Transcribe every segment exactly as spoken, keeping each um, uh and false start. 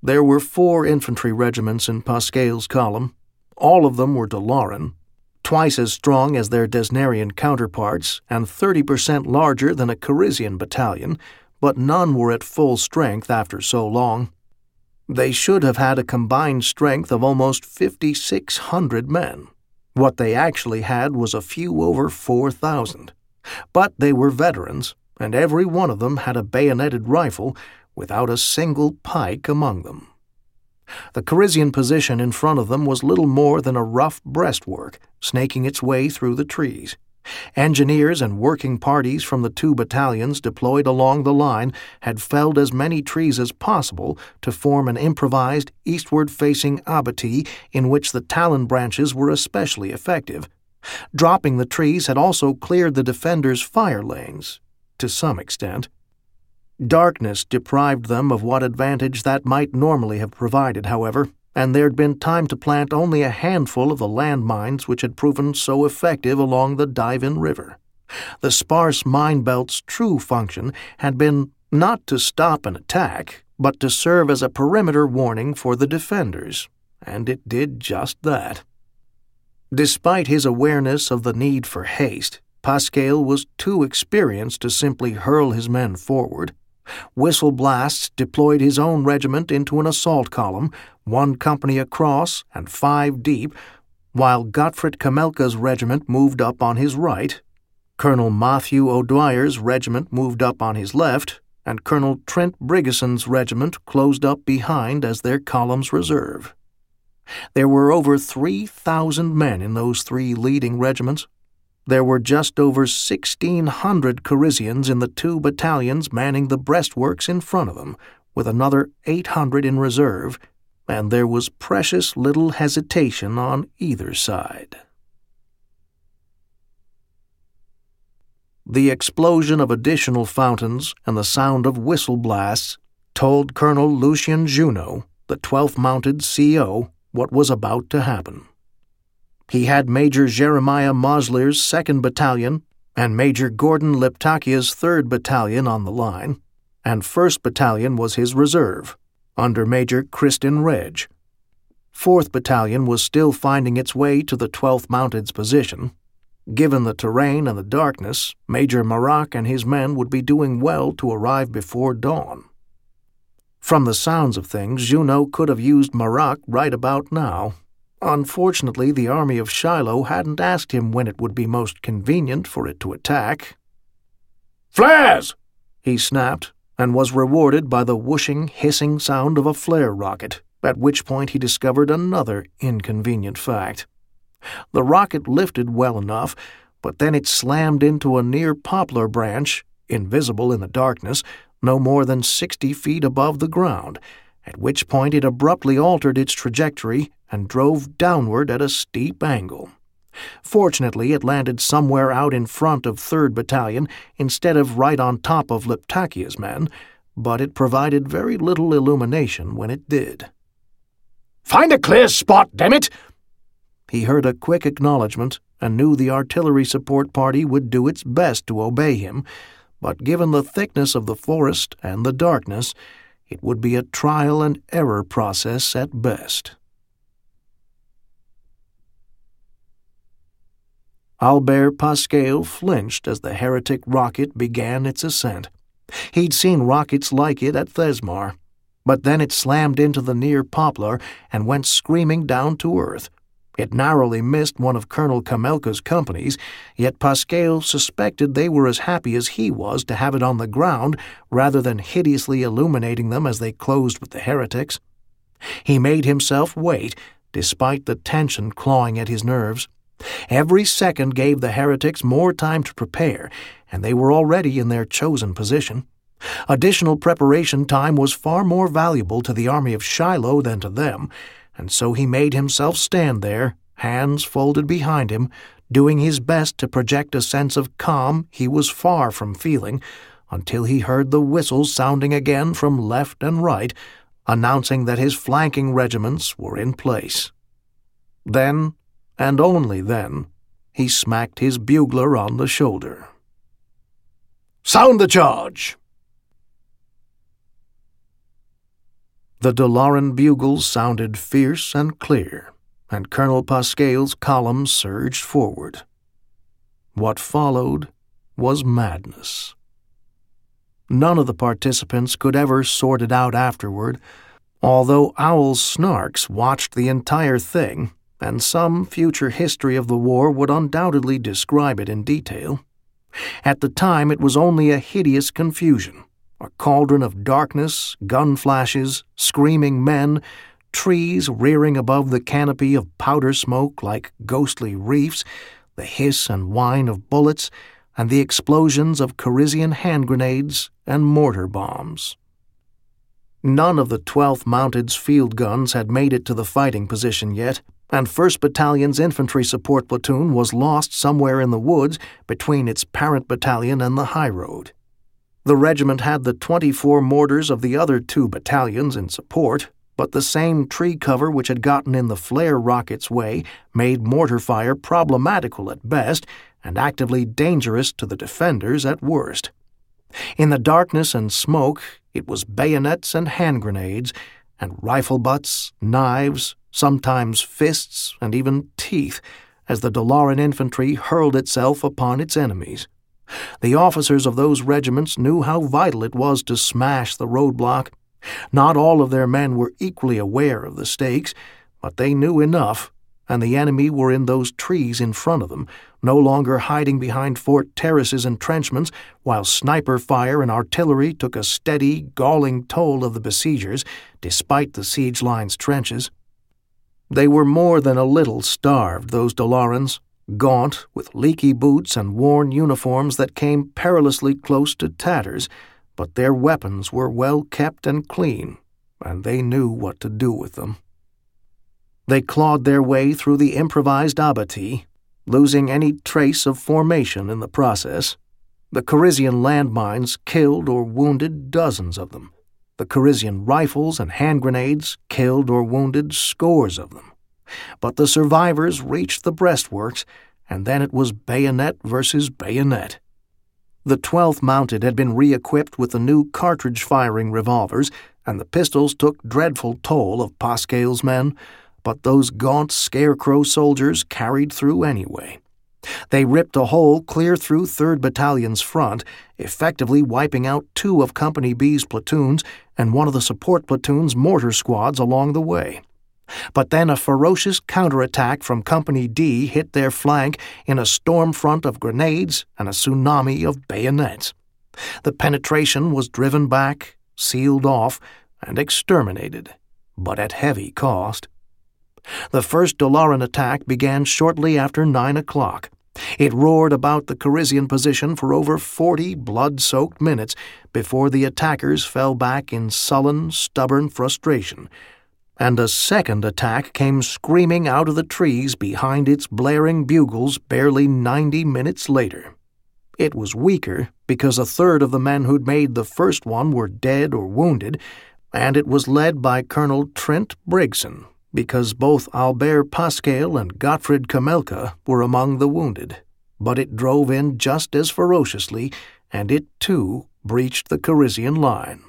There were four infantry regiments in Pasquale's column. All of them were D'Lauren, twice as strong as their Desnerian counterparts and thirty percent larger than a Carisian battalion, but none were at full strength after so long. They should have had a combined strength of almost fifty-six hundred men. What they actually had was a few over four thousand. But they were veterans, and every one of them had a bayoneted rifle without a single pike among them. The Carisian position in front of them was little more than a rough breastwork, snaking its way through the trees. Engineers and working parties from the two battalions deployed along the line had felled as many trees as possible to form an improvised, eastward-facing abattis in which the talon branches were especially effective. Dropping the trees had also cleared the defenders' fire lanes, to some extent. Darkness deprived them of what advantage that might normally have provided, however, and there'd been time to plant only a handful of the landmines which had proven so effective along the Diven River. The sparse mine belt's true function had been not to stop an attack, but to serve as a perimeter warning for the defenders, and it did just that. Despite his awareness of the need for haste, Pasquale was too experienced to simply hurl his men forward. Whistle Blasts deployed his own regiment into an assault column, one company across and five deep, while Gottfried Kamelka's regiment moved up on his right, Colonel Matthew O'Dwyer's regiment moved up on his left, and Colonel Trent Brigason's regiment closed up behind as their column's reserve. There were over three thousand men in those three leading regiments. There were just over sixteen hundred Carisians in the two battalions manning the breastworks in front of them, with another eight hundred in reserve, and there was precious little hesitation on either side. The explosion of additional fountains and the sound of whistle blasts told Colonel Lucien Junot, the twelfth Mounted C O, what was about to happen. He had Major Jeremiah Mosler's second Battalion and Major Gordon Liptakia's third Battalion on the line, and first Battalion was his reserve, under Major Kristin Reg. fourth Battalion was still finding its way to the twelfth Mounted's position. Given the terrain and the darkness, Major Marak and his men would be doing well to arrive before dawn. From the sounds of things, Junot could have used Marak right about now. Unfortunately, the army of Shiloh hadn't asked him when it would be most convenient for it to attack. "Flares!" he snapped, and was rewarded by the whooshing, hissing sound of a flare rocket, at which point he discovered another inconvenient fact. The rocket lifted well enough, but then it slammed into a near poplar branch, invisible in the darkness, no more than sixty feet above the ground, at which point it abruptly altered its trajectory and drove downward at a steep angle. Fortunately, it landed somewhere out in front of third Battalion instead of right on top of Liptakia's men, but it provided very little illumination when it did. "Find a clear spot, damn it!" He heard a quick acknowledgement and knew the artillery support party would do its best to obey him, but given the thickness of the forest and the darkness, it would be a trial-and-error process at best. Albert Pasquale flinched as the heretic rocket began its ascent. He'd seen rockets like it at Thesmar, but then it slammed into the near poplar and went screaming down to earth. It narrowly missed one of Colonel Kamelka's companies, yet Pasquale suspected they were as happy as he was to have it on the ground rather than hideously illuminating them as they closed with the heretics. He made himself wait, despite the tension clawing at his nerves. Every second gave the heretics more time to prepare, and they were already in their chosen position. Additional preparation time was far more valuable to the army of Shiloh than to them, and so he made himself stand there, hands folded behind him, doing his best to project a sense of calm he was far from feeling, until he heard the whistles sounding again from left and right, announcing that his flanking regiments were in place. Then, and only then, he smacked his bugler on the shoulder. "Sound the charge!" The Dalaran bugles sounded fierce and clear, and Colonel Pascale's column surged forward. What followed was madness. None of the participants could ever sort it out afterward, although Owl Snarks watched the entire thing, and some future history of the war would undoubtedly describe it in detail. At the time, it was only a hideous confusion, a cauldron of darkness, gun flashes, screaming men, trees rearing above the canopy of powder smoke like ghostly reefs, the hiss and whine of bullets, and the explosions of Carizian hand grenades and mortar bombs. None of the twelfth Mounted's field guns had made it to the fighting position yet, and first Battalion's infantry support platoon was lost somewhere in the woods between its parent battalion and the high road. The regiment had the twenty-four mortars of the other two battalions in support, but the same tree cover which had gotten in the flare rocket's way made mortar fire problematical at best and actively dangerous to the defenders at worst. In the darkness and smoke, it was bayonets and hand grenades, and rifle butts, knives, sometimes fists, and even teeth, as the Dalaran infantry hurled itself upon its enemies. The officers of those regiments knew how vital it was to smash the roadblock. Not all of their men were equally aware of the stakes, but they knew enough, and the enemy were in those trees in front of them, no longer hiding behind Fort Terrace's entrenchments, while sniper fire and artillery took a steady, galling toll of the besiegers, despite the siege line's trenches. They were more than a little starved, those Dalarans, gaunt, with leaky boots and worn uniforms that came perilously close to tatters, but their weapons were well kept and clean, and they knew what to do with them. They clawed their way through the improvised abattis, losing any trace of formation in the process. The Carizian landmines killed or wounded dozens of them. The Carizian rifles and hand grenades killed or wounded scores of them. But the survivors reached the breastworks, and then it was bayonet versus bayonet. The twelfth Mounted had been re-equipped with the new cartridge-firing revolvers, and the pistols took dreadful toll of Pascale's men, but those gaunt scarecrow soldiers carried through anyway. They ripped a hole clear through third Battalion's front, effectively wiping out two of Company B's platoons and one of the support platoon's mortar squads along the way. But then a ferocious counterattack from Company D hit their flank in a storm front of grenades and a tsunami of bayonets. The penetration was driven back, sealed off, and exterminated, but at heavy cost. The first Dalaran attack began shortly after nine o'clock. It roared about the Carizian position for over forty blood-soaked minutes before the attackers fell back in sullen, stubborn frustration, and a second attack came screaming out of the trees behind its blaring bugles barely ninety minutes later. It was weaker because a third of the men who'd made the first one were dead or wounded, and it was led by Colonel Trent Brigson, because both Albert Pascale and Gottfried Kamelka were among the wounded, but it drove in just as ferociously, and it, too, breached the Carizian line.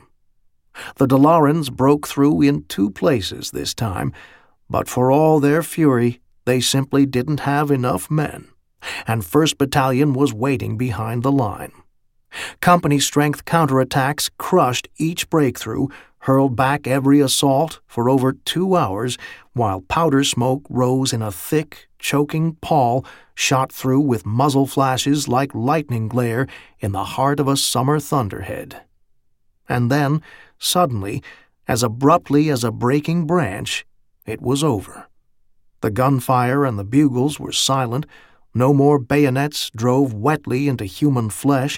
The Dalarans broke through in two places this time, but for all their fury, they simply didn't have enough men, and first Battalion was waiting behind the line. Company-strength counterattacks crushed each breakthrough, hurled back every assault for over two hours, while powder smoke rose in a thick, choking pall shot through with muzzle flashes like lightning glare in the heart of a summer thunderhead. And then, suddenly, as abruptly as a breaking branch, it was over. The gunfire and the bugles were silent, no more bayonets drove wetly into human flesh,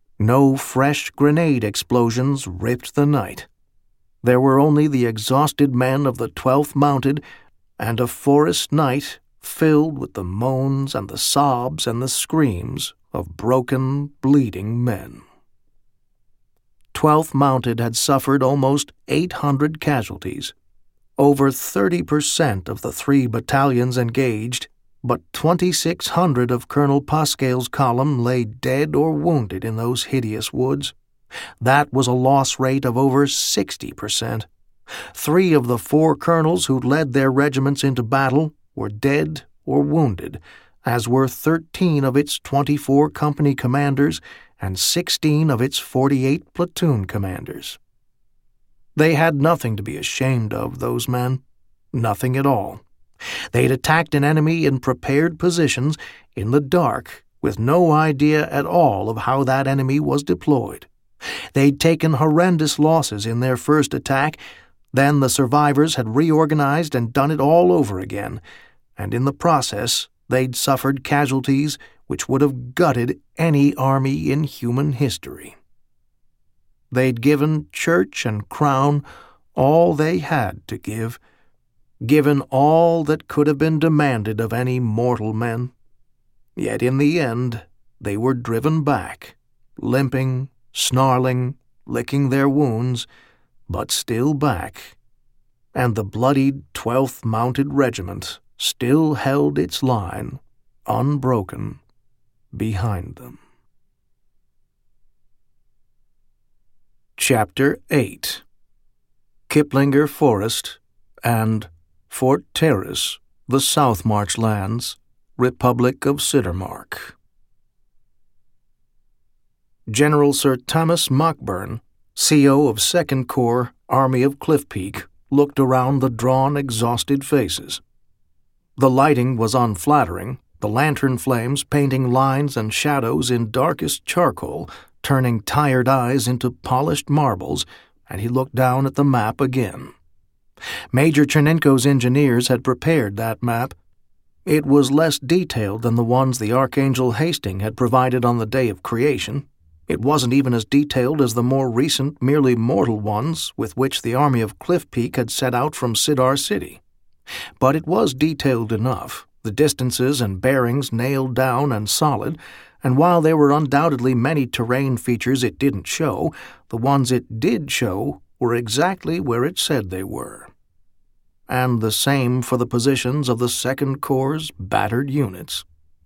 no fresh grenade explosions ripped the night. There were only the exhausted men of the twelfth Mounted and a forest night filled with the moans and the sobs and the screams of broken, bleeding men. twelfth Mounted had suffered almost eight hundred casualties, over thirty percent of the three battalions engaged, but twenty-six hundred of Colonel Pascale's column lay dead or wounded in those hideous woods. That was a loss rate of over sixty percent. Three of the four colonels who'd led their regiments into battle were dead or wounded, as were thirteen of its twenty-four company commanders and sixteen of its forty-eight platoon commanders. They had nothing to be ashamed of, those men. Nothing at all. They'd attacked an enemy in prepared positions in the dark, with no idea at all of how that enemy was deployed. They'd taken horrendous losses in their first attack. Then the survivors had reorganized and done it all over again, and in the process they'd suffered casualties which would have gutted any army in human history. They'd given church and crown all they had to give, given all that could have been demanded of any mortal men. Yet in the end they were driven back, limping, snarling, licking their wounds, but still back, and the bloodied twelfth Mounted Regiment still held its line, unbroken, behind them. Chapter eight. Kiplinger Forest and Fort Terrace, the South March Lands, Republic of Siddermark. General Sir Thomas Mockburn, C O of Second Corps, Army of Cliff Peak, looked around the drawn, exhausted faces. The lighting was unflattering, the lantern flames painting lines and shadows in darkest charcoal, turning tired eyes into polished marbles, and he looked down at the map again. Major Chernenko's engineers had prepared that map. It was less detailed than the ones the Archangel Hastings had provided on the day of creation. It wasn't even as detailed as the more recent, merely mortal ones with which the Army of Cliff Peak had set out from Sidar City. But it was detailed enough, the distances and bearings nailed down and solid, and while there were undoubtedly many terrain features it didn't show, the ones it did show were exactly where it said they were. And the same for the positions of the Second Corps' battered units.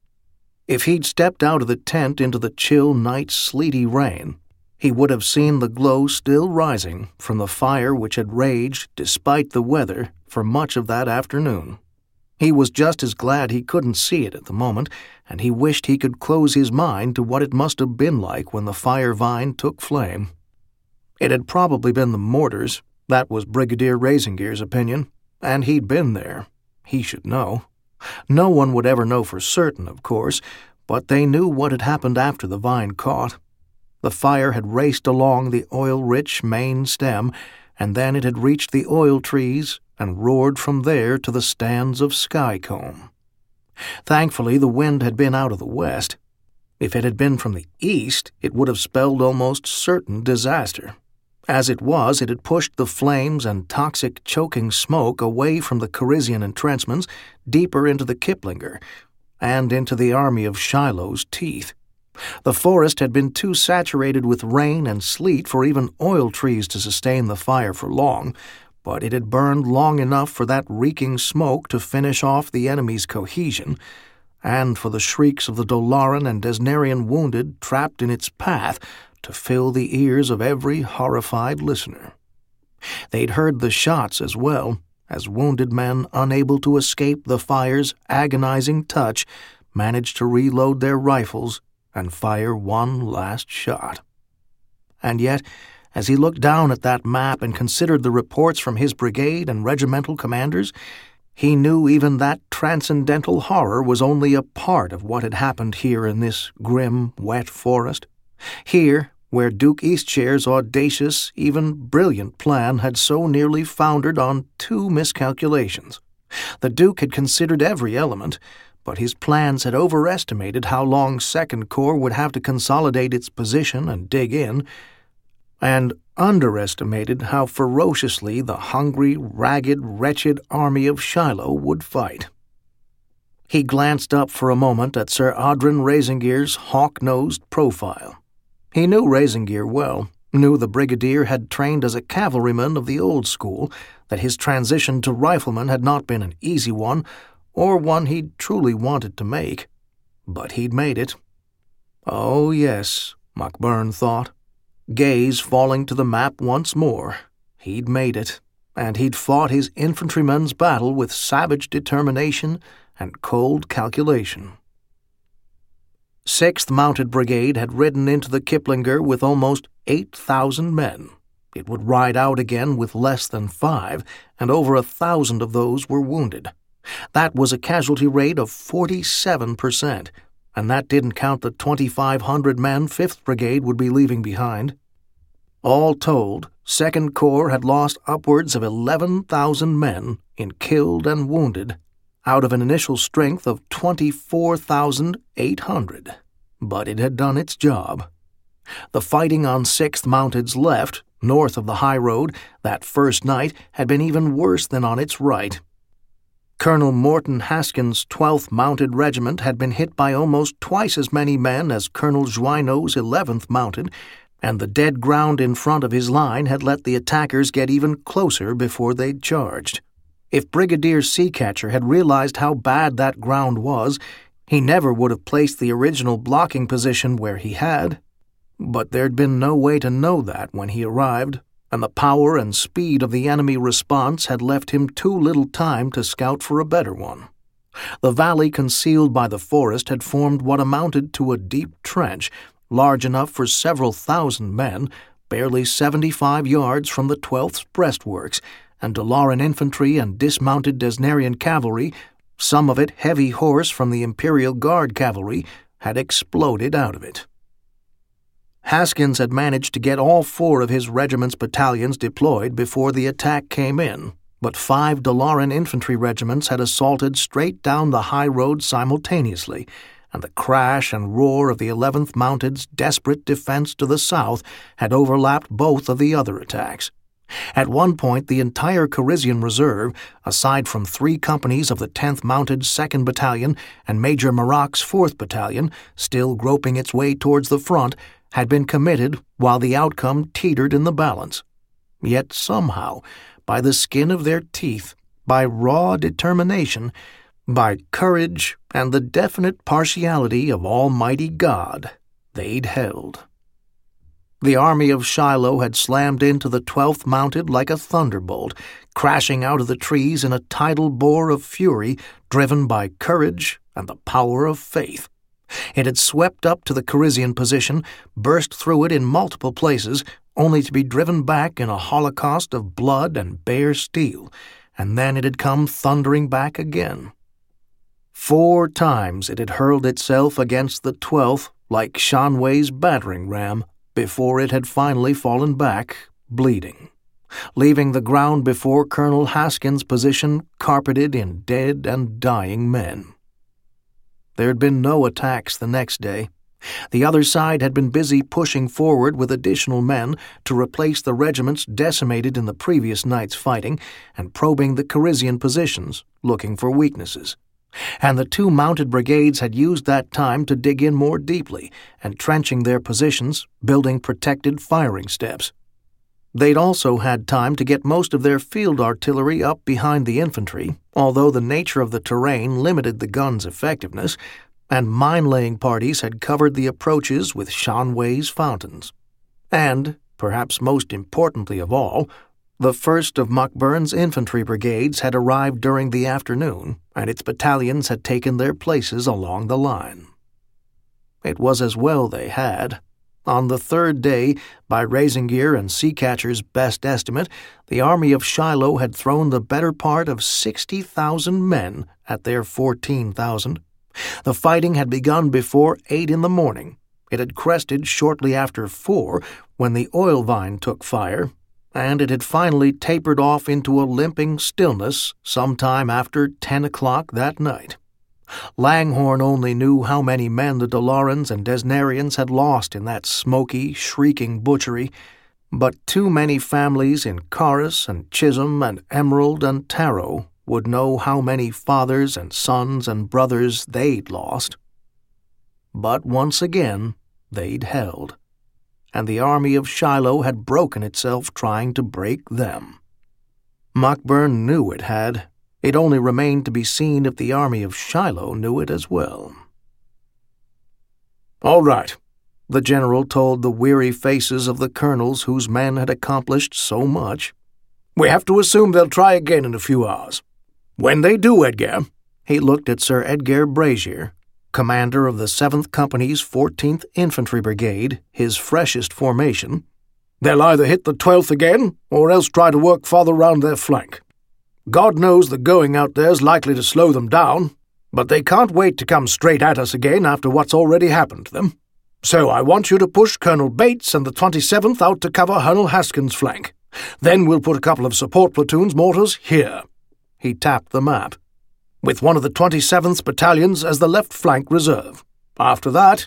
If he'd stepped out of the tent into the chill night's sleety rain, he would have seen the glow still rising from the fire which had raged, despite the weather, for much of that afternoon. He was just as glad he couldn't see it at the moment, and he wished he could close his mind to what it must have been like when the fire vine took flame. It had probably been the mortars. That was Brigadier Rasingier's opinion, and he'd been there. He should know. No one would ever know for certain, of course, but they knew what had happened after the vine caught. The fire had raced along the oil-rich main stem, and then it had reached the oil trees and roared from there to the stands of Skycombe. Thankfully, the wind had been out of the west. If it had been from the east, it would have spelled almost certain disaster. As it was, it had pushed the flames and toxic, choking smoke away from the Carizian entrenchments, deeper into the Kiplinger, and into the Army of Shiloh's teeth. The forest had been too saturated with rain and sleet for even oil trees to sustain the fire for long, but it had burned long enough for that reeking smoke to finish off the enemy's cohesion, and for the shrieks of the Dolaran and Desnarian wounded trapped in its path to fill the ears of every horrified listener. They'd heard the shots as well, as wounded men unable to escape the fire's agonizing touch managed to reload their rifles and fire one last shot. And yet, as he looked down at that map and considered the reports from his brigade and regimental commanders, he knew even that transcendental horror was only a part of what had happened here in this grim, wet forest. Here, where Duke Eastshare's audacious, even brilliant plan had so nearly foundered on two miscalculations. The Duke had considered every element, but his plans had overestimated how long Second Corps would have to consolidate its position and dig in, and underestimated how ferociously the hungry, ragged, wretched army of Shiloh would fight. He glanced up for a moment at Sir Audrin Rasingier's hawk-nosed profile. He knew Rasingier well, knew the brigadier had trained as a cavalryman of the old school, that his transition to rifleman had not been an easy one, or one he'd truly wanted to make. But he'd made it. Oh, yes, Mockburn thought, gaze falling to the map once more. He'd made it, and he'd fought his infantryman's battle with savage determination and cold calculation. sixth Mounted Brigade had ridden into the Kiplinger with almost eight thousand men. It would ride out again with less than five, and over a thousand of those were wounded. That was a casualty rate of forty-seven percent, and that didn't count the twenty-five hundred men fifth Brigade would be leaving behind. All told, second Corps had lost upwards of eleven thousand men in killed and wounded, out of an initial strength of twenty-four thousand eight hundred. But it had done its job. The fighting on sixth Mounted's left, north of the high road, that first night had been even worse than on its right. Colonel Morton Haskins' twelfth Mounted Regiment had been hit by almost twice as many men as Colonel Joinneau's eleventh Mounted, and the dead ground in front of his line had let the attackers get even closer before they'd charged. If Brigadier Seacatcher had realized how bad that ground was, he never would have placed the original blocking position where he had. But there'd been no way to know that when he arrived, and the power and speed of the enemy response had left him too little time to scout for a better one. The valley concealed by the forest had formed what amounted to a deep trench, large enough for several thousand men, barely seventy-five yards from the twelfth's breastworks, and Dalaran infantry and dismounted Desnarian cavalry, some of it heavy horse from the Imperial Guard cavalry, had exploded out of it. Haskins had managed to get all four of his regiment's battalions deployed before the attack came in, but five Dalaran infantry regiments had assaulted straight down the high road simultaneously, and the crash and roar of the eleventh Mounted's desperate defense to the south had overlapped both of the other attacks. At one point, the entire Corisian Reserve, aside from three companies of the tenth Mounted second Battalion and Major Maroc's fourth Battalion, still groping its way towards the front, had been committed while the outcome teetered in the balance. Yet somehow, by the skin of their teeth, by raw determination, by courage and the definite partiality of Almighty God, they'd held. The army of Shiloh had slammed into the twelfth Mounted like a thunderbolt, crashing out of the trees in a tidal bore of fury driven by courage and the power of faith. It had swept up to the Corisian position, burst through it in multiple places, only to be driven back in a holocaust of blood and bare steel, and then it had come thundering back again. Four times it had hurled itself against the twelfth like Shanway's battering ram, before it had finally fallen back, bleeding, leaving the ground before Colonel Haskins' position carpeted in dead and dying men. There had been no attacks the next day. The other side had been busy pushing forward with additional men to replace the regiments decimated in the previous night's fighting and probing the Corisian positions, looking for weaknesses. And the two mounted brigades had used that time to dig in more deeply, entrenching their positions, building protected firing steps. They'd also had time to get most of their field artillery up behind the infantry, although the nature of the terrain limited the guns' effectiveness, and mine-laying parties had covered the approaches with Shanway's fountains. And, perhaps most importantly of all, the first of Mockburn's infantry brigades had arrived during the afternoon, and its battalions had taken their places along the line. It was as well they had. On the third day, by Razingear and Seacatcher's best estimate, the army of Shiloh had thrown the better part of sixty thousand men at their fourteen thousand. The fighting had begun before eight in the morning. It had crested shortly after four, when the oil vine took fire, and it had finally tapered off into a limping stillness sometime after ten o'clock that night. Langhorne only knew how many men the Dalarans and Desnarians had lost in that smoky, shrieking butchery, but too many families in Caris and Chisholm and Emerald and Taro would know how many fathers and sons and brothers they'd lost. But once again, they'd held, and the army of Shiloh had broken itself trying to break them. Mockburn knew it had. It only remained to be seen if the army of Shiloh knew it as well. "All right," the general told the weary faces of the colonels whose men had accomplished so much. We have to assume they'll try again in a few hours. When they do, Edgar—" he looked at Sir Edgar Brazier, commander of the seventh Company's fourteenth Infantry Brigade, his freshest formation— "they'll either hit the twelfth again, or else try to work farther round their flank. God knows the going out there's likely to slow them down, but they can't wait to come straight at us again after what's already happened to them. So I want you to push Colonel Bates and the twenty-seventh out to cover Colonel Haskins' flank. Then we'll put a couple of support platoons' mortars here." He tapped the map. "With one of the twenty-seventh battalions as the left flank reserve. After that—"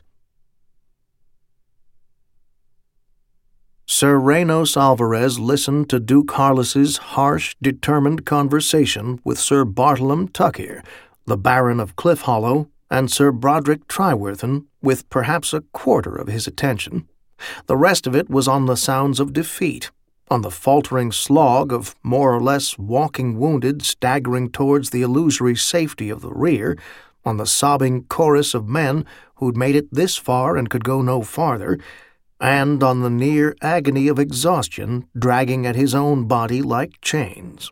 Sir Reynos Alvarez listened to Duke Harless's harsh, determined conversation with Sir Bartolom Tuckhier, the Baron of Cliff Hollow, and Sir Broderick Tryworthen with perhaps a quarter of his attention. The rest of it was on the sounds of defeat, on the faltering slog of more or less walking wounded staggering towards the illusory safety of the rear, on the sobbing chorus of men who'd made it this far and could go no farther, and on the near agony of exhaustion dragging at his own body like chains.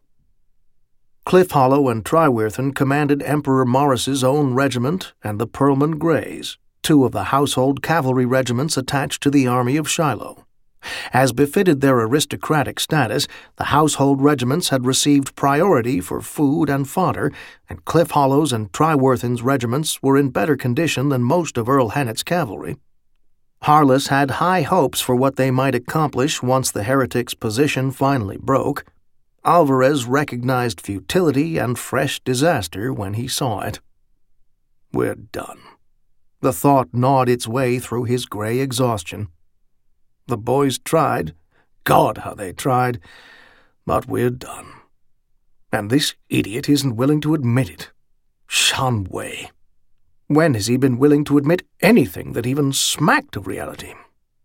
Cliff Hollow and Tryworthen commanded Emperor Morris's own regiment and the Pearlman Greys, two of the household cavalry regiments attached to the army of Shiloh. As befitted their aristocratic status, the household regiments had received priority for food and fodder, and Cliff Hollow's and Tryworthen's regiments were in better condition than most of Earl Hennet's cavalry. Harless had high hopes for what they might accomplish once the heretics' position finally broke. Alvarez recognized futility and fresh disaster when he saw it. "We're done." The thought gnawed its way through his gray exhaustion. The boys tried. God, how they tried. But we're done. And this idiot isn't willing to admit it. Shan Wei. When has he been willing to admit anything that even smacked of reality?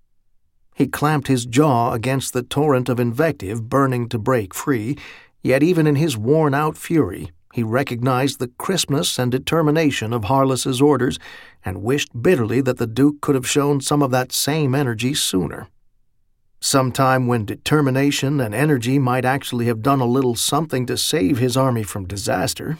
He clamped his jaw against the torrent of invective burning to break free, yet even in his worn-out fury, he recognized the crispness and determination of Harless's orders and wished bitterly that the Duke could have shown some of that same energy sooner. Sometime when determination and energy might actually have done a little something to save his army from disaster.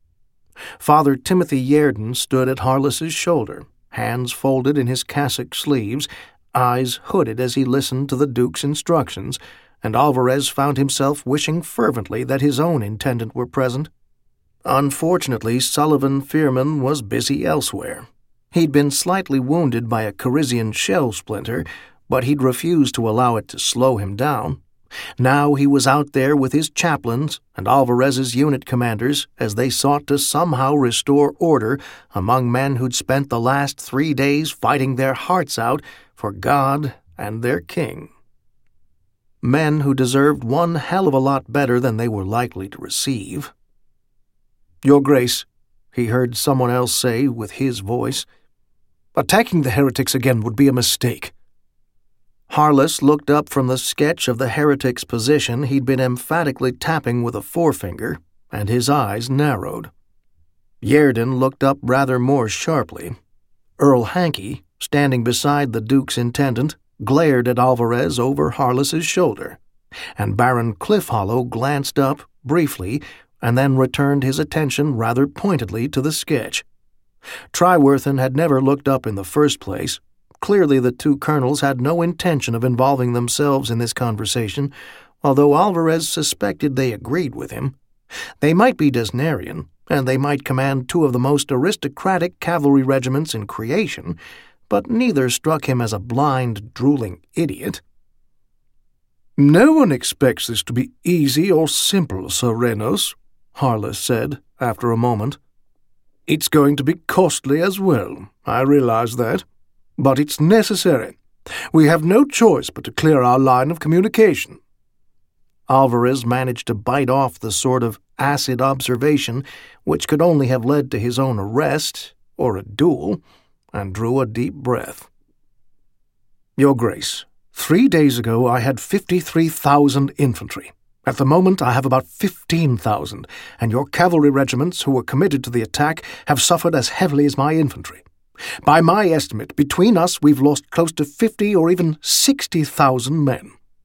Father Timothy Yerden stood at Harless's shoulder, hands folded in his cassock sleeves, eyes hooded as he listened to the Duke's instructions, and Alvarez found himself wishing fervently that his own intendant were present. Unfortunately, Sullivan Fearman was busy elsewhere. He'd been slightly wounded by a Carizian shell splinter, but he'd refused to allow it to slow him down. Now he was out there with his chaplains and Alvarez's unit commanders as they sought to somehow restore order among men who'd spent the last three days fighting their hearts out for God and their king. Men who deserved one hell of a lot better than they were likely to receive. "Your Grace," he heard someone else say with his voice, "attacking the heretics again would be a mistake." Harless looked up from the sketch of the heretic's position he'd been emphatically tapping with a forefinger, and his eyes narrowed. Yerden looked up rather more sharply. Earl Hankey, standing beside the Duke's intendant, glared at Alvarez over Harless's shoulder, and Baron Cliff Hollow glanced up briefly and then returned his attention rather pointedly to the sketch. Tryworthen had never looked up in the first place. Clearly the two colonels had no intention of involving themselves in this conversation, although Alvarez suspected they agreed with him. They might be Desnarian, and they might command two of the most aristocratic cavalry regiments in creation, but neither struck him as a blind, drooling idiot. "No one expects this to be easy or simple, Sir Reynos," Harless said, after a moment. "It's going to be costly as well, I realize that. But it's necessary. We have no choice but to clear our line of communication." Alvarez managed to bite off the sort of acid observation which could only have led to his own arrest or a duel, and drew a deep breath. "Your Grace, three days ago I had fifty-three thousand infantry. At the moment I have about fifteen thousand, and your cavalry regiments who were committed to the attack have suffered as heavily as my infantry. By my estimate, between us we've lost close to fifty or even sixty thousand men."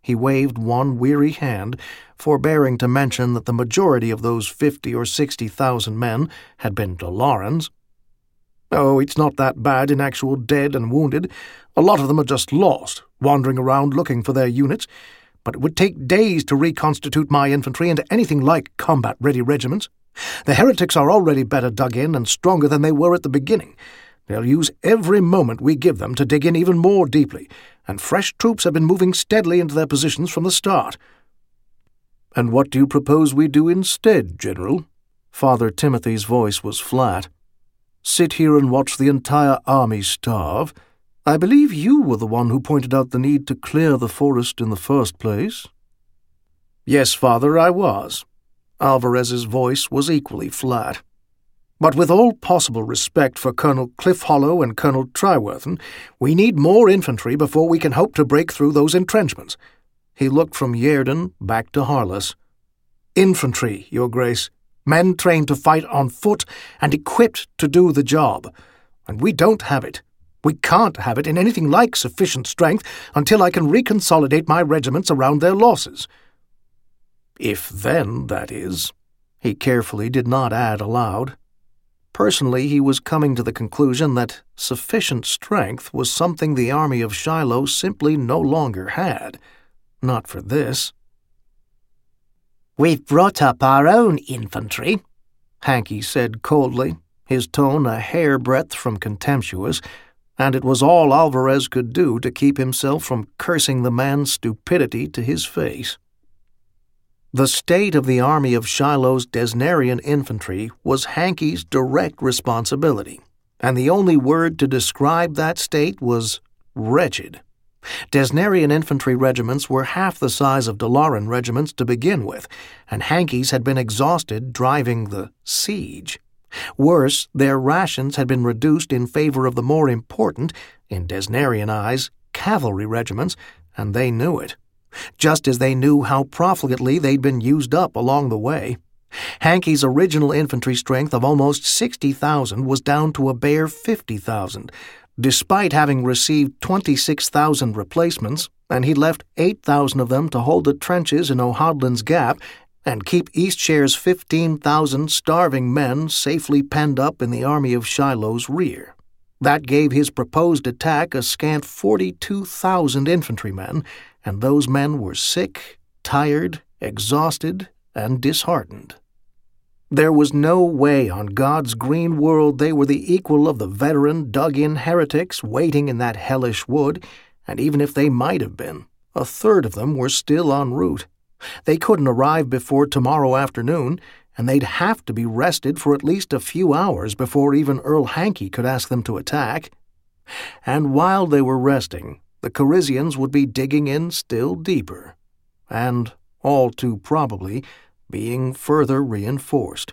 He waved one weary hand, forbearing to mention that the majority of those fifty or sixty thousand men had been Dolarans. "Oh, it's not that bad in actual dead and wounded. A lot of them are just lost, wandering around looking for their units. But it would take days to reconstitute my infantry into anything like combat-ready regiments. The heretics are already better dug in and stronger than they were at the beginning. They'll use every moment we give them to dig in even more deeply, and fresh troops have been moving steadily into their positions from the start." "And what do you propose we do instead, General?" Father Timothy's voice was flat. "Sit here and watch the entire army starve? I believe you were the one who pointed out the need to clear the forest in the first place." "Yes, Father, I was." Alvarez's voice was equally flat. "But with all possible respect for Colonel Cliffhollow and Colonel Tryworthen, we need more infantry before we can hope to break through those entrenchments." He looked from Yerden back to Harless. "Infantry, Your Grace. Men trained to fight on foot and equipped to do the job. And we don't have it. We can't have it in anything like sufficient strength until I can reconsolidate my regiments around their losses." "If then, that is," he carefully did not add aloud. Personally, he was coming to the conclusion that sufficient strength was something the army of Shiloh simply no longer had. Not for this. "We've brought up our own infantry," Hankey said coldly, his tone a hair-breadth from contemptuous, and it was all Alvarez could do to keep himself from cursing the man's stupidity to his face. The state of the army of Shiloh's Desnerian infantry was Hankey's direct responsibility, and the only word to describe that state was wretched. Desnerian infantry regiments were half the size of Dolaran regiments to begin with, and Hankey's had been exhausted driving the siege. Worse, their rations had been reduced in favor of the more important, in Desnerian eyes, cavalry regiments, and they knew it. Just as they knew how profligately they'd been used up along the way. Hankey's original infantry strength of almost sixty thousand was down to a bare fifty thousand, despite having received twenty-six thousand replacements, and he'd left eight thousand of them to hold the trenches in O'Hodlin's Gap and keep Eastshare's fifteen thousand starving men safely penned up in the army of Shiloh's rear. That gave his proposed attack a scant forty-two thousand infantrymen, and those men were sick, tired, exhausted, and disheartened. There was no way on God's green world they were the equal of the veteran, dug-in heretics waiting in that hellish wood, and even if they might have been, a third of them were still en route. They couldn't arrive before tomorrow afternoon, and they'd have to be rested for at least a few hours before even Earl Hankey could ask them to attack. And while they were resting, the Corisians would be digging in still deeper, and, all too probably, being further reinforced.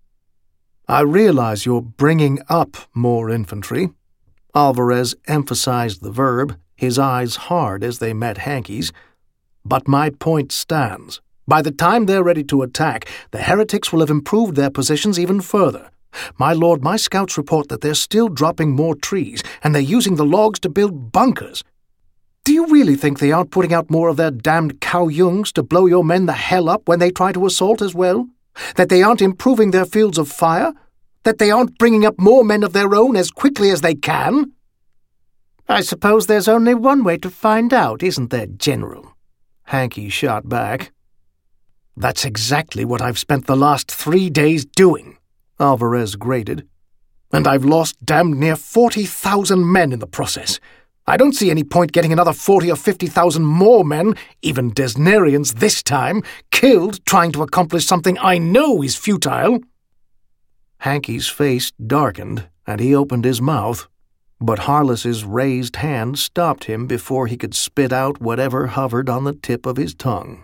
"I realize you're bringing up more infantry." Alvarez emphasized the verb, his eyes hard as they met Hankey's. "But my point stands. By the time they're ready to attack, the heretics will have improved their positions even further. My lord, my scouts report that they're still dropping more trees, and they're using the logs to build bunkers. Do you really think they aren't putting out more of their damned Kaoyungs to blow your men the hell up when they try to assault as well? That they aren't improving their fields of fire? That they aren't bringing up more men of their own as quickly as they can?" "I suppose there's only one way to find out, isn't there, General?" Hankey shot back. "That's exactly what I've spent the last three days doing," Alvarez grated. "And I've lost damned near forty thousand men in the process. I don't see any point getting another forty or fifty thousand more men, even Desnerians this time, killed trying to accomplish something I know is futile." Hankey's face darkened, and he opened his mouth, but Harless's raised hand stopped him before he could spit out whatever hovered on the tip of his tongue.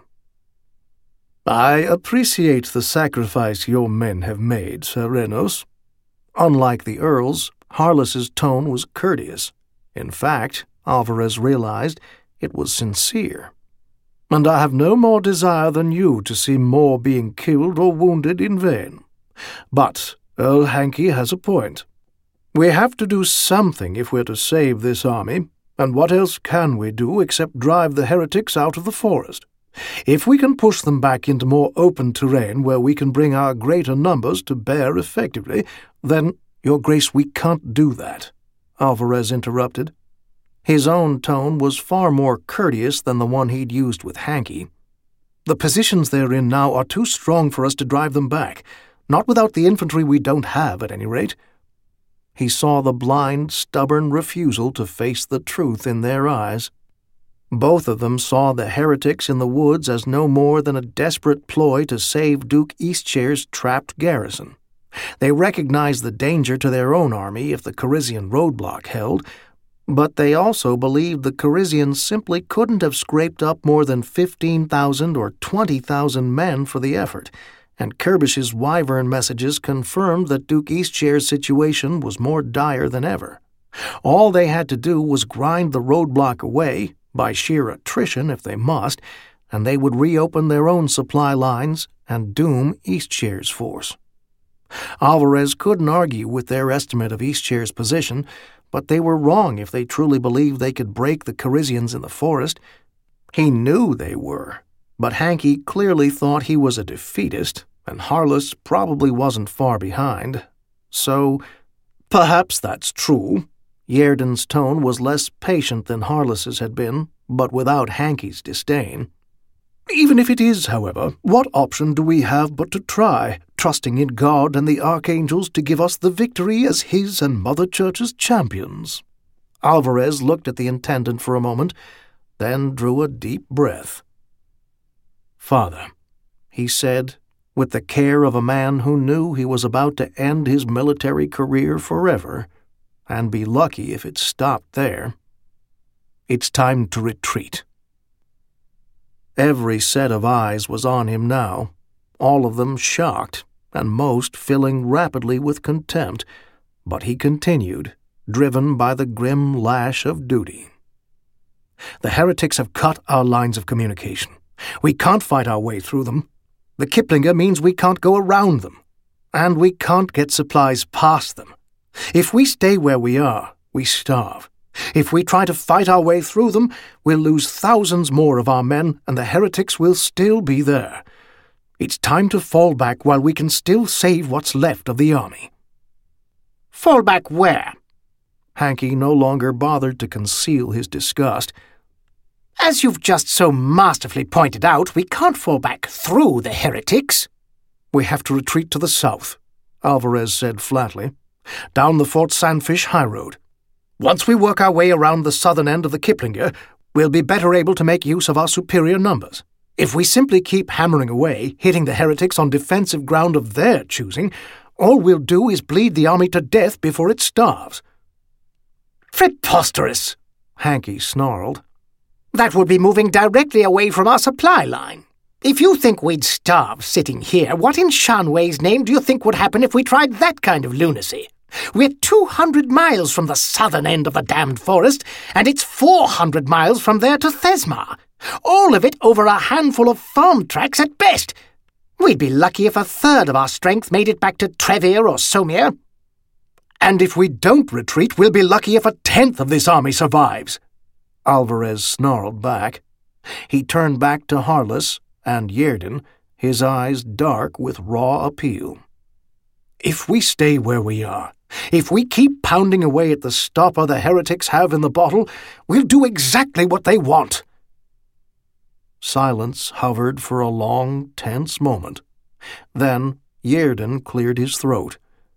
"I appreciate the sacrifice your men have made, Serenos." Unlike the Earl's, Harless's tone was courteous. In fact, Alvarez realized it was sincere. "And I have no more desire than you to see more being killed or wounded in vain. But Earl Hankey has a point. We have to do something if we're to save this army, And what else can we do except drive the heretics out of the forest? If we can push them back into more open terrain where we can bring our greater numbers to bear effectively, then, Your Grace, we can't do that," Alvarez interrupted. His own tone was far more courteous than the one he'd used with Hankey. "The positions they're in now are too strong for us to drive them back, not without the infantry we don't have, at any rate." He saw the blind, stubborn refusal to face the truth in their eyes. Both of them saw the heretics in the woods as no more than a desperate ploy to save Duke Eastshare's trapped garrison. They recognized the danger to their own army if the Corisian roadblock held, but they also believed the Corisians simply couldn't have scraped up more than fifteen thousand or twenty thousand men for the effort, and Kirbish's wyvern messages confirmed that Duke Eastshare's situation was more dire than ever. All they had to do was grind the roadblock away, by sheer attrition if they must, and they would reopen their own supply lines and doom Eastshare's force. Alvarez couldn't argue with their estimate of Eastshare's position, but they were wrong if they truly believed they could break the Corisians in the forest. He knew they were, but Hankey clearly thought he was a defeatist, and Harless probably wasn't far behind. So, perhaps that's true. Yerden's tone was less patient than Harless's had been, but without Hankey's disdain. "Even if it is, however, what option do we have but to try, trusting in God and the archangels to give us the victory as His and Mother Church's champions?" Alvarez looked at the intendant for a moment, then drew a deep breath. "Father," he said, with the care of a man who knew he was about to end his military career forever, and be lucky if it stopped there, "it's time to retreat." Every set of eyes was on him now, all of them shocked, and most filling rapidly with contempt, but he continued, driven by the grim lash of duty. "The heretics have cut our lines of communication. We can't fight our way through them. The Kiplinger means we can't go around them, and we can't get supplies past them. If we stay where we are, we starve. If we try to fight our way through them, we'll lose thousands more of our men, and the heretics will still be there. It's time to fall back while we can still save what's left of the army." "Fall back where?" Hankey no longer bothered to conceal his disgust. "As you've just so masterfully pointed out, we can't fall back through the heretics." "We have to retreat to the south," Alvarez said flatly, "down the Fort Sandfish high road. Once we work our way around the southern end of the Kiplinger, we'll be better able to make use of our superior numbers. If we simply keep hammering away, hitting the heretics on defensive ground of their choosing, all we'll do is bleed the army to death before it starves." "Preposterous!" Hankey snarled. "That would be moving directly away from our supply line. If you think we'd starve sitting here, what in Shanwei's name do you think would happen if we tried that kind of lunacy? We're two hundred miles from the southern end of the damned forest, and it's four hundred miles from there to Thesmar. All of it over a handful of farm tracks at best. We'd be lucky if a third of our strength made it back to Trevir or Somir. And if we don't retreat, we'll be lucky if a tenth of this army survives," Alvarez snarled back. He turned back to Harless and Yerden, his eyes dark with raw appeal. "If we stay where we are, if we keep pounding away at the stopper the heretics have in the bottle, we'll do exactly what they want." Silence hovered for a long, tense moment. Then Yerden cleared his throat.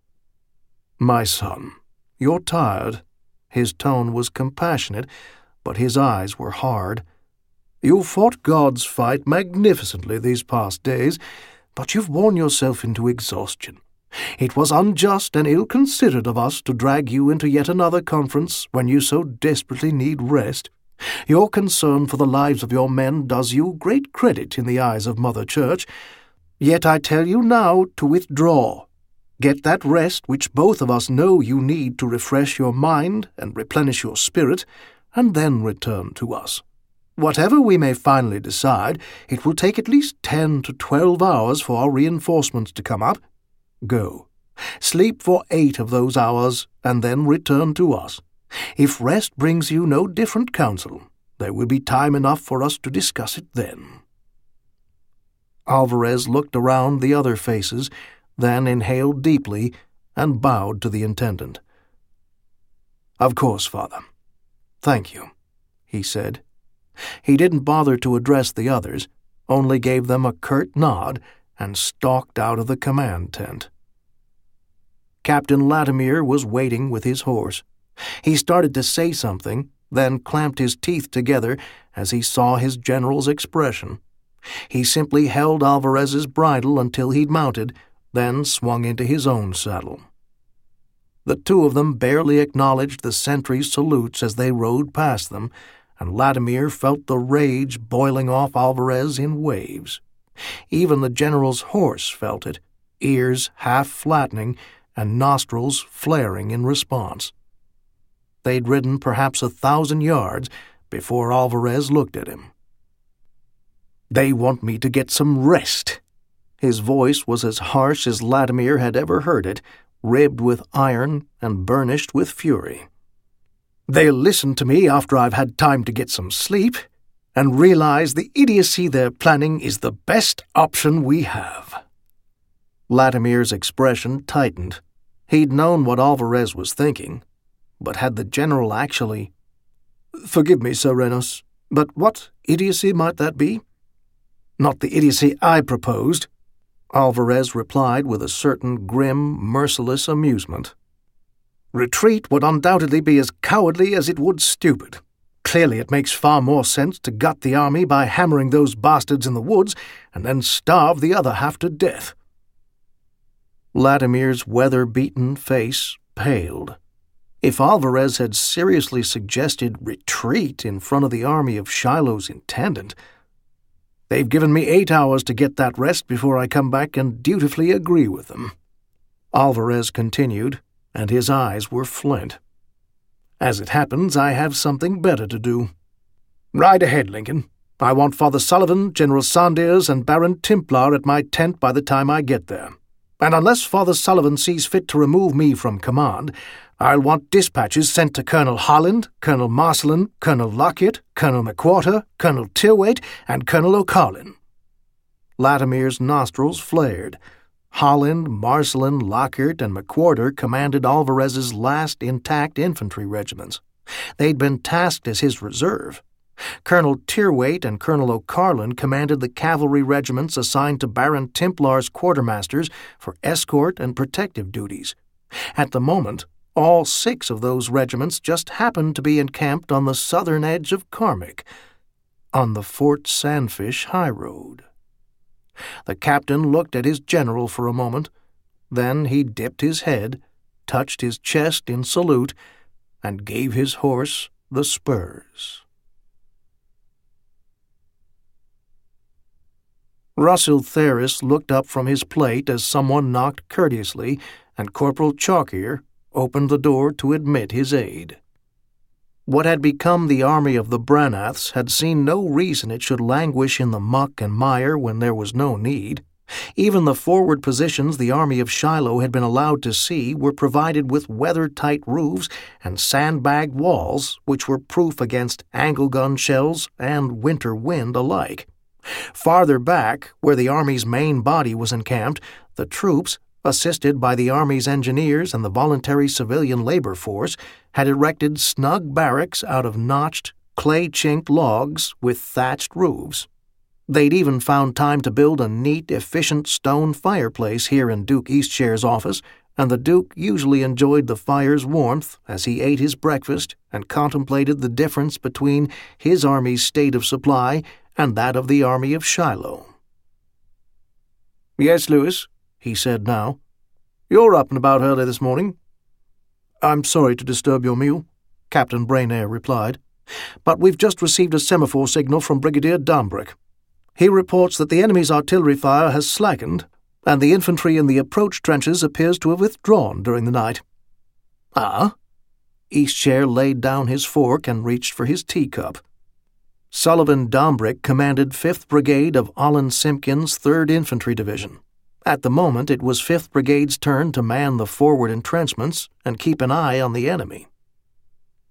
"My son, you're tired." His tone was compassionate, but his eyes were hard. "You've fought God's fight magnificently these past days, but you've worn yourself into exhaustion. It was unjust and ill-considered of us to drag you into yet another conference when you so desperately need rest. Your concern for the lives of your men does you great credit in the eyes of Mother Church. Yet I tell you now to withdraw. Get that rest which both of us know you need to refresh your mind and replenish your spirit, and then return to us. Whatever we may finally decide, it will take at least ten to twelve hours for our reinforcements to come up. Go. Sleep for eight of those hours, and then return to us. If rest brings you no different counsel, there will be time enough for us to discuss it then." Alvarez looked around the other faces, then inhaled deeply and bowed to the intendant. "Of course, Father. Thank you," he said. He didn't bother to address the others, only gave them a curt nod and stalked out of the command tent. Captain Latimer was waiting with his horse. He started to say something, then clamped his teeth together as he saw his general's expression. He simply held Alvarez's bridle until he'd mounted, then swung into his own saddle. The two of them barely acknowledged the sentries' salutes as they rode past them, and Latimer felt the rage boiling off Alvarez in waves. Even the general's horse felt it, ears half flattening and nostrils flaring in response. They'd ridden perhaps a thousand yards before Alvarez looked at him. "They want me to get some rest." His voice was as harsh as Latimer had ever heard it, ribbed with iron and burnished with fury. "They'll listen to me after I've had time to get some sleep, and realize the idiocy they're planning is the best option we have." Latimer's expression tightened. He'd known what Alvarez was thinking, but had the general actually... "Forgive me, Sir Renos, but what idiocy might that be?" "Not the idiocy I proposed," Alvarez replied with a certain grim, merciless amusement. "Retreat would undoubtedly be as cowardly as it would stupid. Clearly it makes far more sense to gut the army by hammering those bastards in the woods and then starve the other half to death." Latimer's weather-beaten face paled. If Alvarez had seriously suggested retreat in front of the army of Shiloh's intendant... "They've given me eight hours to get that rest before I come back and dutifully agree with them," Alvarez continued, and his eyes were flint. "As it happens, I have something better to do. Ride ahead, Lincoln. I want Father Sullivan, General Sanders, and Baron Templar at my tent by the time I get there. And unless Father Sullivan sees fit to remove me from command, I'll want dispatches sent to Colonel Holland, Colonel Marcelin, Colonel Lockett, Colonel McWhorter, Colonel Tirwait, and Colonel O'Carlin." Latimer's nostrils flared. Holland, Marcelin, Lockert, and McWhorter commanded Alvarez's last intact infantry regiments. They'd been tasked as his reserve. Colonel Tirwait and Colonel O'Carlin commanded the cavalry regiments assigned to Baron Templar's quartermasters for escort and protective duties. At the moment, all six of those regiments just happened to be encamped on the southern edge of Carmick, on the Fort Sandfish high road. The captain looked at his general for a moment. Then he dipped his head, touched his chest in salute, and gave his horse the spurs. Russell Tharis looked up from his plate as someone knocked courteously, and Corporal Chalkier opened the door to admit his aide. What had become the army of the Branaths had seen no reason it should languish in the muck and mire when there was no need. Even the forward positions the army of Shiloh had been allowed to see were provided with weather-tight roofs and sandbagged walls which were proof against angle gun shells and winter wind alike. Farther back, where the army's main body was encamped, the troops, assisted by the Army's engineers and the voluntary civilian labor force, had erected snug barracks out of notched, clay-chinked logs with thatched roofs. They'd even found time to build a neat, efficient stone fireplace here in Duke Eastshare's office, and the Duke usually enjoyed the fire's warmth as he ate his breakfast and contemplated the difference between his army's state of supply and that of the army of Shiloh. "Yes, Lewis," he said now. "You're up and about early this morning." "I'm sorry to disturb your meal," Captain Brainerd replied, "but we've just received a semaphore signal from Brigadier Dombrick. He reports that the enemy's artillery fire has slackened, and the infantry in the approach trenches appears to have withdrawn during the night." "Ah?" Eastshare laid down his fork and reached for his teacup. Sullivan Dombrick commanded fifth Brigade of Olin Simpkins' third Infantry Division. At the moment, it was fifth Brigade's turn to man the forward entrenchments and keep an eye on the enemy.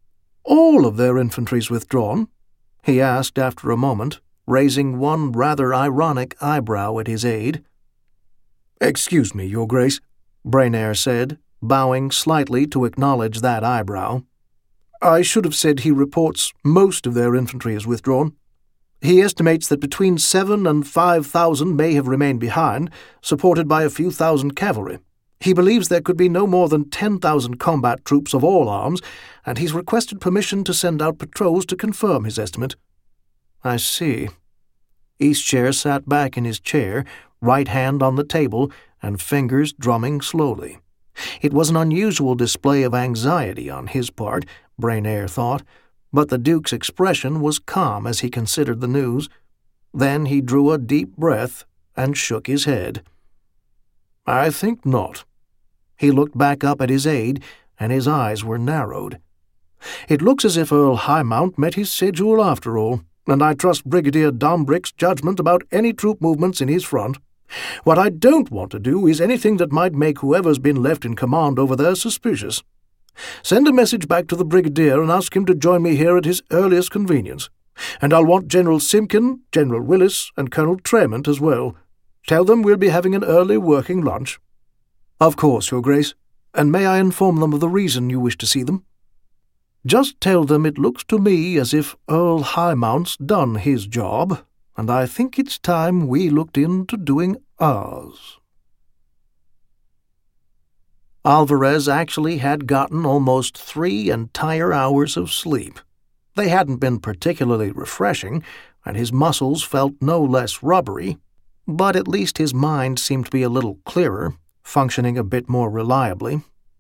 All of their infantry's withdrawn?" he asked after a moment, raising one rather ironic eyebrow at his aide. "Excuse me, Your Grace," Brainair said, bowing slightly to acknowledge that eyebrow. "I should have said he reports most of their infantry is withdrawn. He estimates that between seven and five thousand may have remained behind, supported by a few thousand cavalry. He believes there could be no more than ten thousand combat troops of all arms, and he's requested permission to send out patrols to confirm his estimate." "I see." Eastshare sat back in his chair, right hand on the table and fingers drumming slowly. It was an unusual display of anxiety on his part, Brainair thought, but the Duke's expression was calm as he considered the news. Then he drew a deep breath and shook his head. "I think not." He looked back up at his aide, and his eyes were narrowed. "It looks as if Earl Highmount met his schedule after all, and I trust Brigadier Dombrick's judgment about any troop movements in his front. What I don't want to do is anything that might make whoever's been left in command over there suspicious. Send a message back to the Brigadier and ask him to join me here at his earliest convenience. And I'll want General Simpkin, General Willis, and Colonel Tremont as well. Tell them we'll be having an early working lunch." "Of course, Your Grace. And may I inform them of the reason you wish to see them?" "Just tell them it looks to me as if Earl Highmount's done his job, and I think it's time we looked into doing ours." Alvarez actually had gotten almost three entire hours of sleep. They hadn't been particularly refreshing, and his muscles felt no less rubbery, but at least his mind seemed to be a little clearer, functioning a bit more reliably.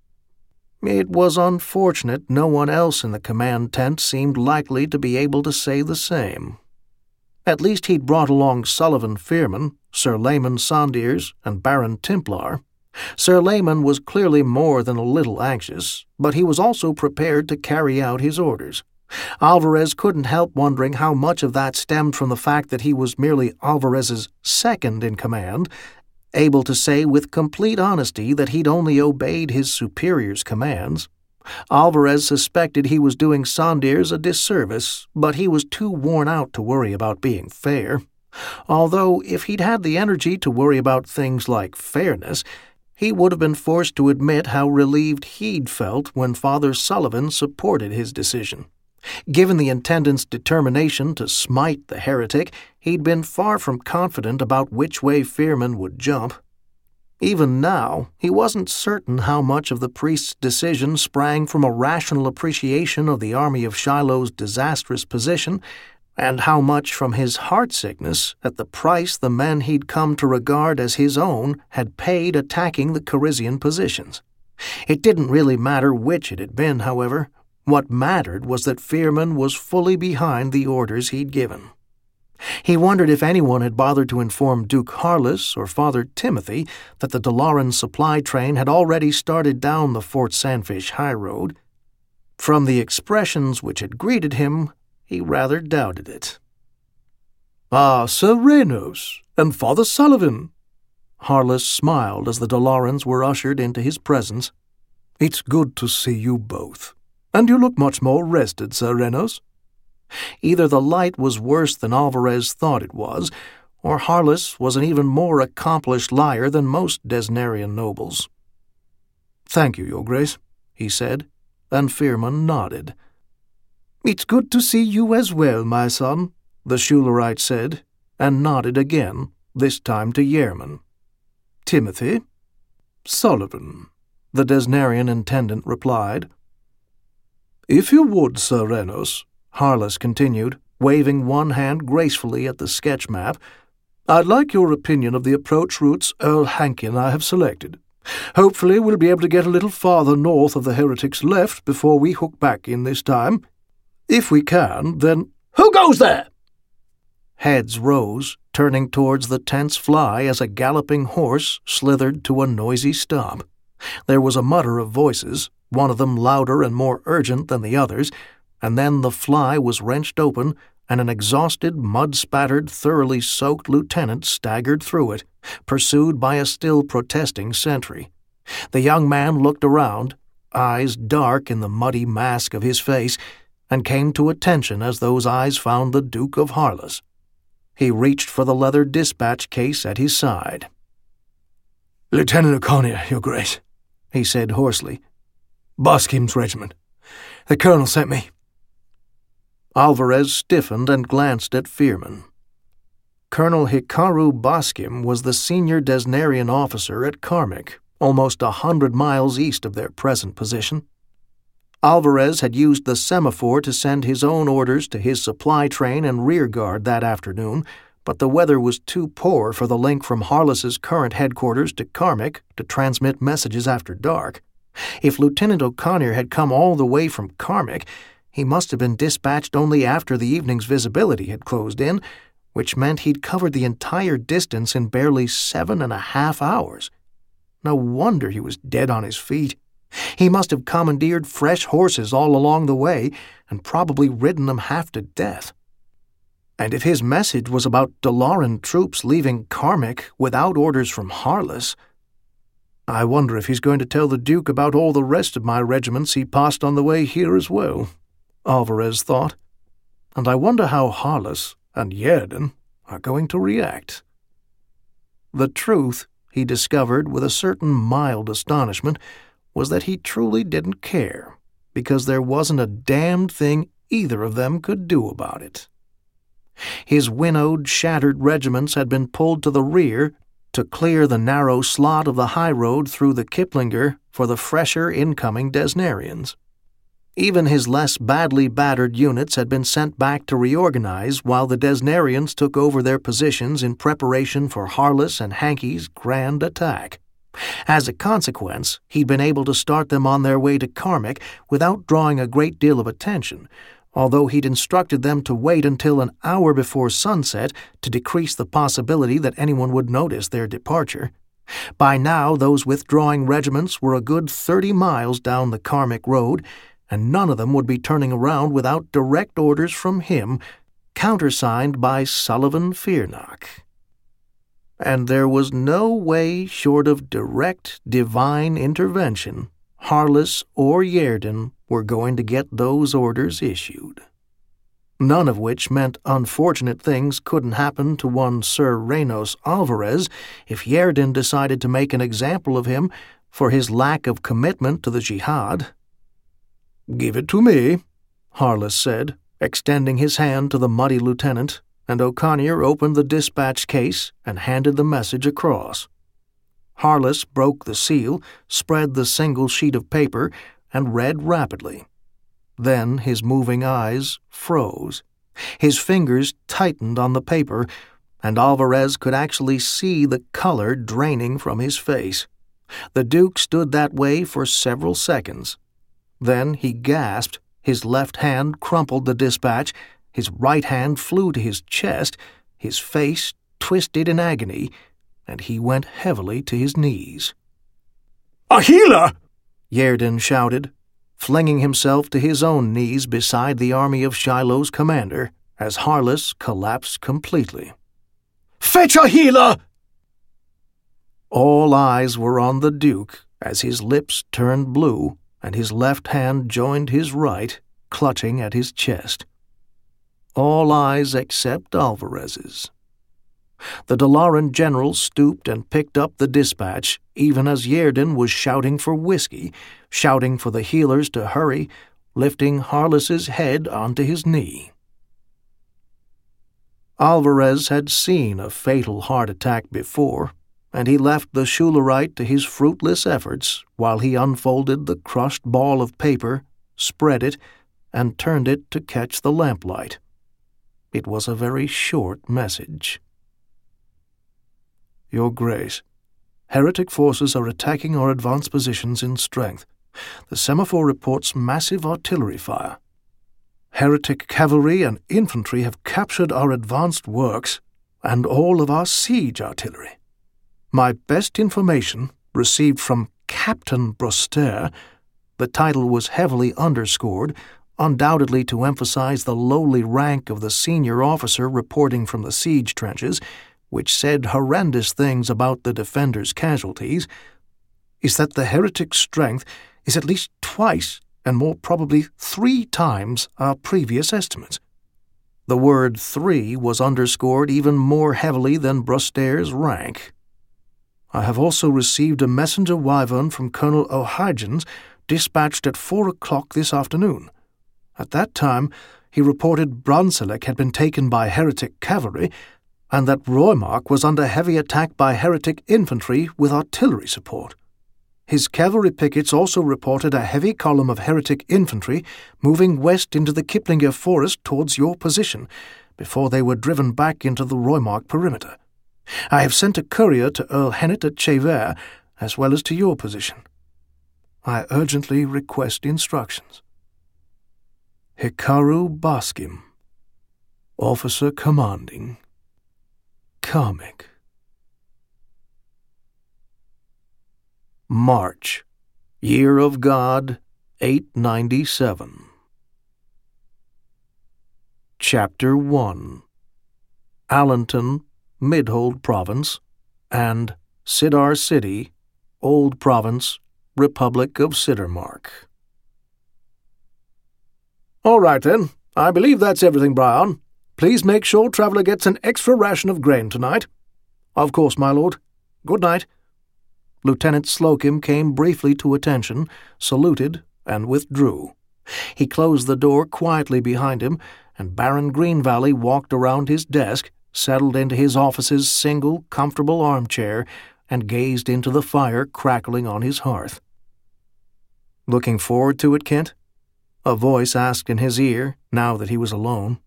It was unfortunate no one else in the command tent seemed likely to be able to say the same. At least he'd brought along Sullivan Fearman, Sir Layman Sondiers, and Baron Templar. Sir Layman was clearly more than a little anxious, but he was also prepared to carry out his orders. Alvarez couldn't help wondering how much of that stemmed from the fact that he was merely Alvarez's second in command, able to say with complete honesty that he'd only obeyed his superior's commands. Alvarez suspected he was doing Sondiers a disservice, but he was too worn out to worry about being fair. Although, if he'd had the energy to worry about things like fairness, he would have been forced to admit how relieved he'd felt when Father Sullivan supported his decision. Given the Intendant's determination to smite the heretic, he'd been far from confident about which way Fearman would jump. Even now, he wasn't certain how much of the priest's decision sprang from a rational appreciation of the army of Shiloh's disastrous position, and how much from his heartsickness at the price the men he'd come to regard as his own had paid attacking the Carizian positions. It didn't really matter which it had been, however. What mattered was that Fearman was fully behind the orders he'd given. He wondered if anyone had bothered to inform Duke Harless or Father Timothy that the Dalaran supply train had already started down the Fort Sandfish high road. From the expressions which had greeted him, he rather doubted it. "Ah, Sir Reynolds, and Father Sullivan!" Harless smiled as the Dalarans were ushered into his presence. "It's good to see you both. And you look much more rested, Sir Reynolds." Either the light was worse than Alvarez thought it was, or Harless was an even more accomplished liar than most Desnarian nobles. "Thank you, Your Grace," he said, and Fearman nodded. "It's good to see you as well, my son," the Shularite said, and nodded again, this time to Yearman. "Timothy?" "Sullivan," the Desnarian intendant replied. "If you would, Sir Reynolds," Harless continued, waving one hand gracefully at the sketch map, "I'd like your opinion of the approach routes Earl Hankin and I have selected. Hopefully we'll be able to get a little farther north of the heretics' left before we hook back in this time. If we can, then—" "Who goes there?" Heads rose, turning towards the tense fly as a galloping horse slithered to a noisy stop. There was a mutter of voices, one of them louder and more urgent than the others, and then the fly was wrenched open, and an exhausted, mud-spattered, thoroughly soaked lieutenant staggered through it, pursued by a still protesting sentry. The young man looked around, eyes dark in the muddy mask of his face, and came to attention as those eyes found the Duke of Harless. He reached for the leather dispatch case at his side. "Lieutenant O'Connor, Your Grace," he said hoarsely. "Boskim's regiment. The colonel sent me." Alvarez stiffened and glanced at Fearman. Colonel Hikaru Boskim was the senior Desnarian officer at Carmick, almost a hundred miles east of their present position. Alvarez had used the semaphore to send his own orders to his supply train and rear guard that afternoon, but the weather was too poor for the link from Harless's current headquarters to Carmick to transmit messages after dark. If Lieutenant O'Connor had come all the way from Carmick, he must have been dispatched only after the evening's visibility had closed in, which meant he'd covered the entire distance in barely seven and a half hours. No wonder he was dead on his feet. He must have commandeered fresh horses all along the way and probably ridden them half to death. And if his message was about Dalaran troops leaving Carmick without orders from Harless, I wonder if he's going to tell the Duke about all the rest of my regiments he passed on the way here as well, Alvarez thought. And I wonder how Harless and Yerden are going to react. The truth, he discovered with a certain mild astonishment, was that he truly didn't care, because there wasn't a damned thing either of them could do about it. His winnowed, shattered regiments had been pulled to the rear to clear the narrow slot of the high road through the Kiplinger for the fresher incoming Desnarians. Even his less badly battered units had been sent back to reorganize while the Desnarians took over their positions in preparation for Harless and Hankey's grand attack. As a consequence, he'd been able to start them on their way to Carmick without drawing a great deal of attention, although he'd instructed them to wait until an hour before sunset to decrease the possibility that anyone would notice their departure. By now, those withdrawing regiments were a good thirty miles down the Carmick Road, and none of them would be turning around without direct orders from him, countersigned by Sullivan Fearnock. And there was no way short of direct divine intervention Harless or Yerden were going to get those orders issued. None of which meant unfortunate things couldn't happen to one Sir Reynos Alvarez if Yerden decided to make an example of him for his lack of commitment to the jihad. "Give it to me," Harless said, extending his hand to the muddy lieutenant, and O'Connor opened the dispatch case and handed the message across. Harless broke the seal, spread the single sheet of paper, and read rapidly. Then his moving eyes froze. His fingers tightened on the paper, and Alvarez could actually see the color draining from his face. The Duke stood that way for several seconds. Then he gasped, his left hand crumpled the dispatch, his right hand flew to his chest, his face twisted in agony, and he went heavily to his knees. "Ahila!" Yerden shouted, flinging himself to his own knees beside the army of Shiloh's commander as Harless collapsed completely. "Fetch Ahila!" All eyes were on the Duke as his lips turned blue and his left hand joined his right, clutching at his chest. All eyes except Alvarez's. The Dalaran general stooped and picked up the dispatch, even as Yerden was shouting for whiskey, shouting for the healers to hurry, lifting Harless's head onto his knee. Alvarez had seen a fatal heart attack before, and he left the Schulerite to his fruitless efforts while he unfolded the crushed ball of paper, spread it, and turned it to catch the lamplight. It was a very short message. "Your Grace, heretic forces are attacking our advanced positions in strength. The semaphore reports massive artillery fire. Heretic cavalry and infantry have captured our advanced works and all of our siege artillery. My best information, received from Captain Broster, the title was heavily underscored, undoubtedly to emphasize the lowly rank of the senior officer reporting from the siege trenches, which said horrendous things about the defenders' casualties, is that the heretic strength is at least twice and more probably three times our previous estimates. The word three was underscored even more heavily than Bruster's rank. I have also received a messenger wyvern from Colonel O'Higgins, dispatched at four o'clock this afternoon. At that time, he reported Brunswick had been taken by heretic cavalry, and that Roymark was under heavy attack by heretic infantry with artillery support. His cavalry pickets also reported a heavy column of heretic infantry moving west into the Kiplinger forest towards your position, before they were driven back into the Roymark perimeter. I have sent a courier to Earl Hennet at Chevert, as well as to your position. I urgently request instructions. Hikaru Baskim, Officer Commanding, Comic. March, Year of God, eight ninety-seven. Chapter one. Allenton, Midhold Province, and Sidar City, Old Province, Republic of Siddermark. All right, then. I believe that's everything, Brian. Please make sure Traveller gets an extra ration of grain tonight. Of course, my lord. Good night. Lieutenant Slocum came briefly to attention, saluted, and withdrew. He closed the door quietly behind him, and Baron Greenvalley walked around his desk, settled into his office's single, comfortable armchair, and gazed into the fire crackling on his hearth. "Looking forward to it, Kent?" a voice asked in his ear, now that he was alone.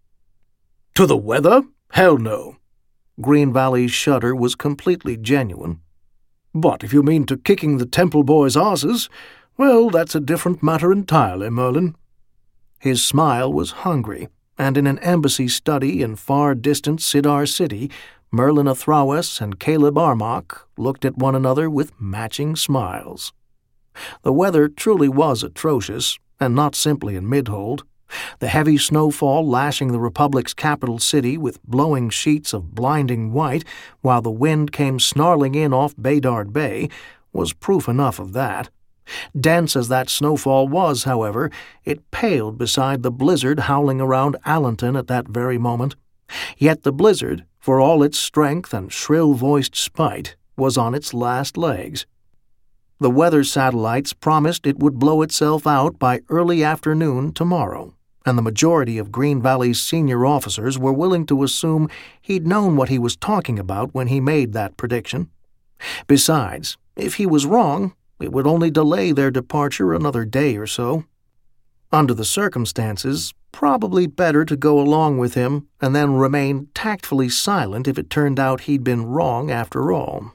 "To the weather? Hell no." Greenvalley's shudder was completely genuine. "But if you mean to kicking the Temple boys' asses, well, that's a different matter entirely, Merlin." His smile was hungry, and in an embassy study in far-distant Sidar City, Merlin Athrawes and Caleb Armagh looked at one another with matching smiles. The weather truly was atrocious, and not simply in Midhold. The heavy snowfall lashing the Republic's capital city with blowing sheets of blinding white, while the wind came snarling in off Baydard Bay, was proof enough of that. Dense as that snowfall was, however, it paled beside the blizzard howling around Allenton at that very moment. Yet the blizzard, for all its strength and shrill-voiced spite, was on its last legs. The weather satellites promised it would blow itself out by early afternoon tomorrow, and the majority of Green Valley's senior officers were willing to assume he'd known what he was talking about when he made that prediction. Besides, if he was wrong, it would only delay their departure another day or so. Under the circumstances, probably better to go along with him and then remain tactfully silent if it turned out he'd been wrong after all.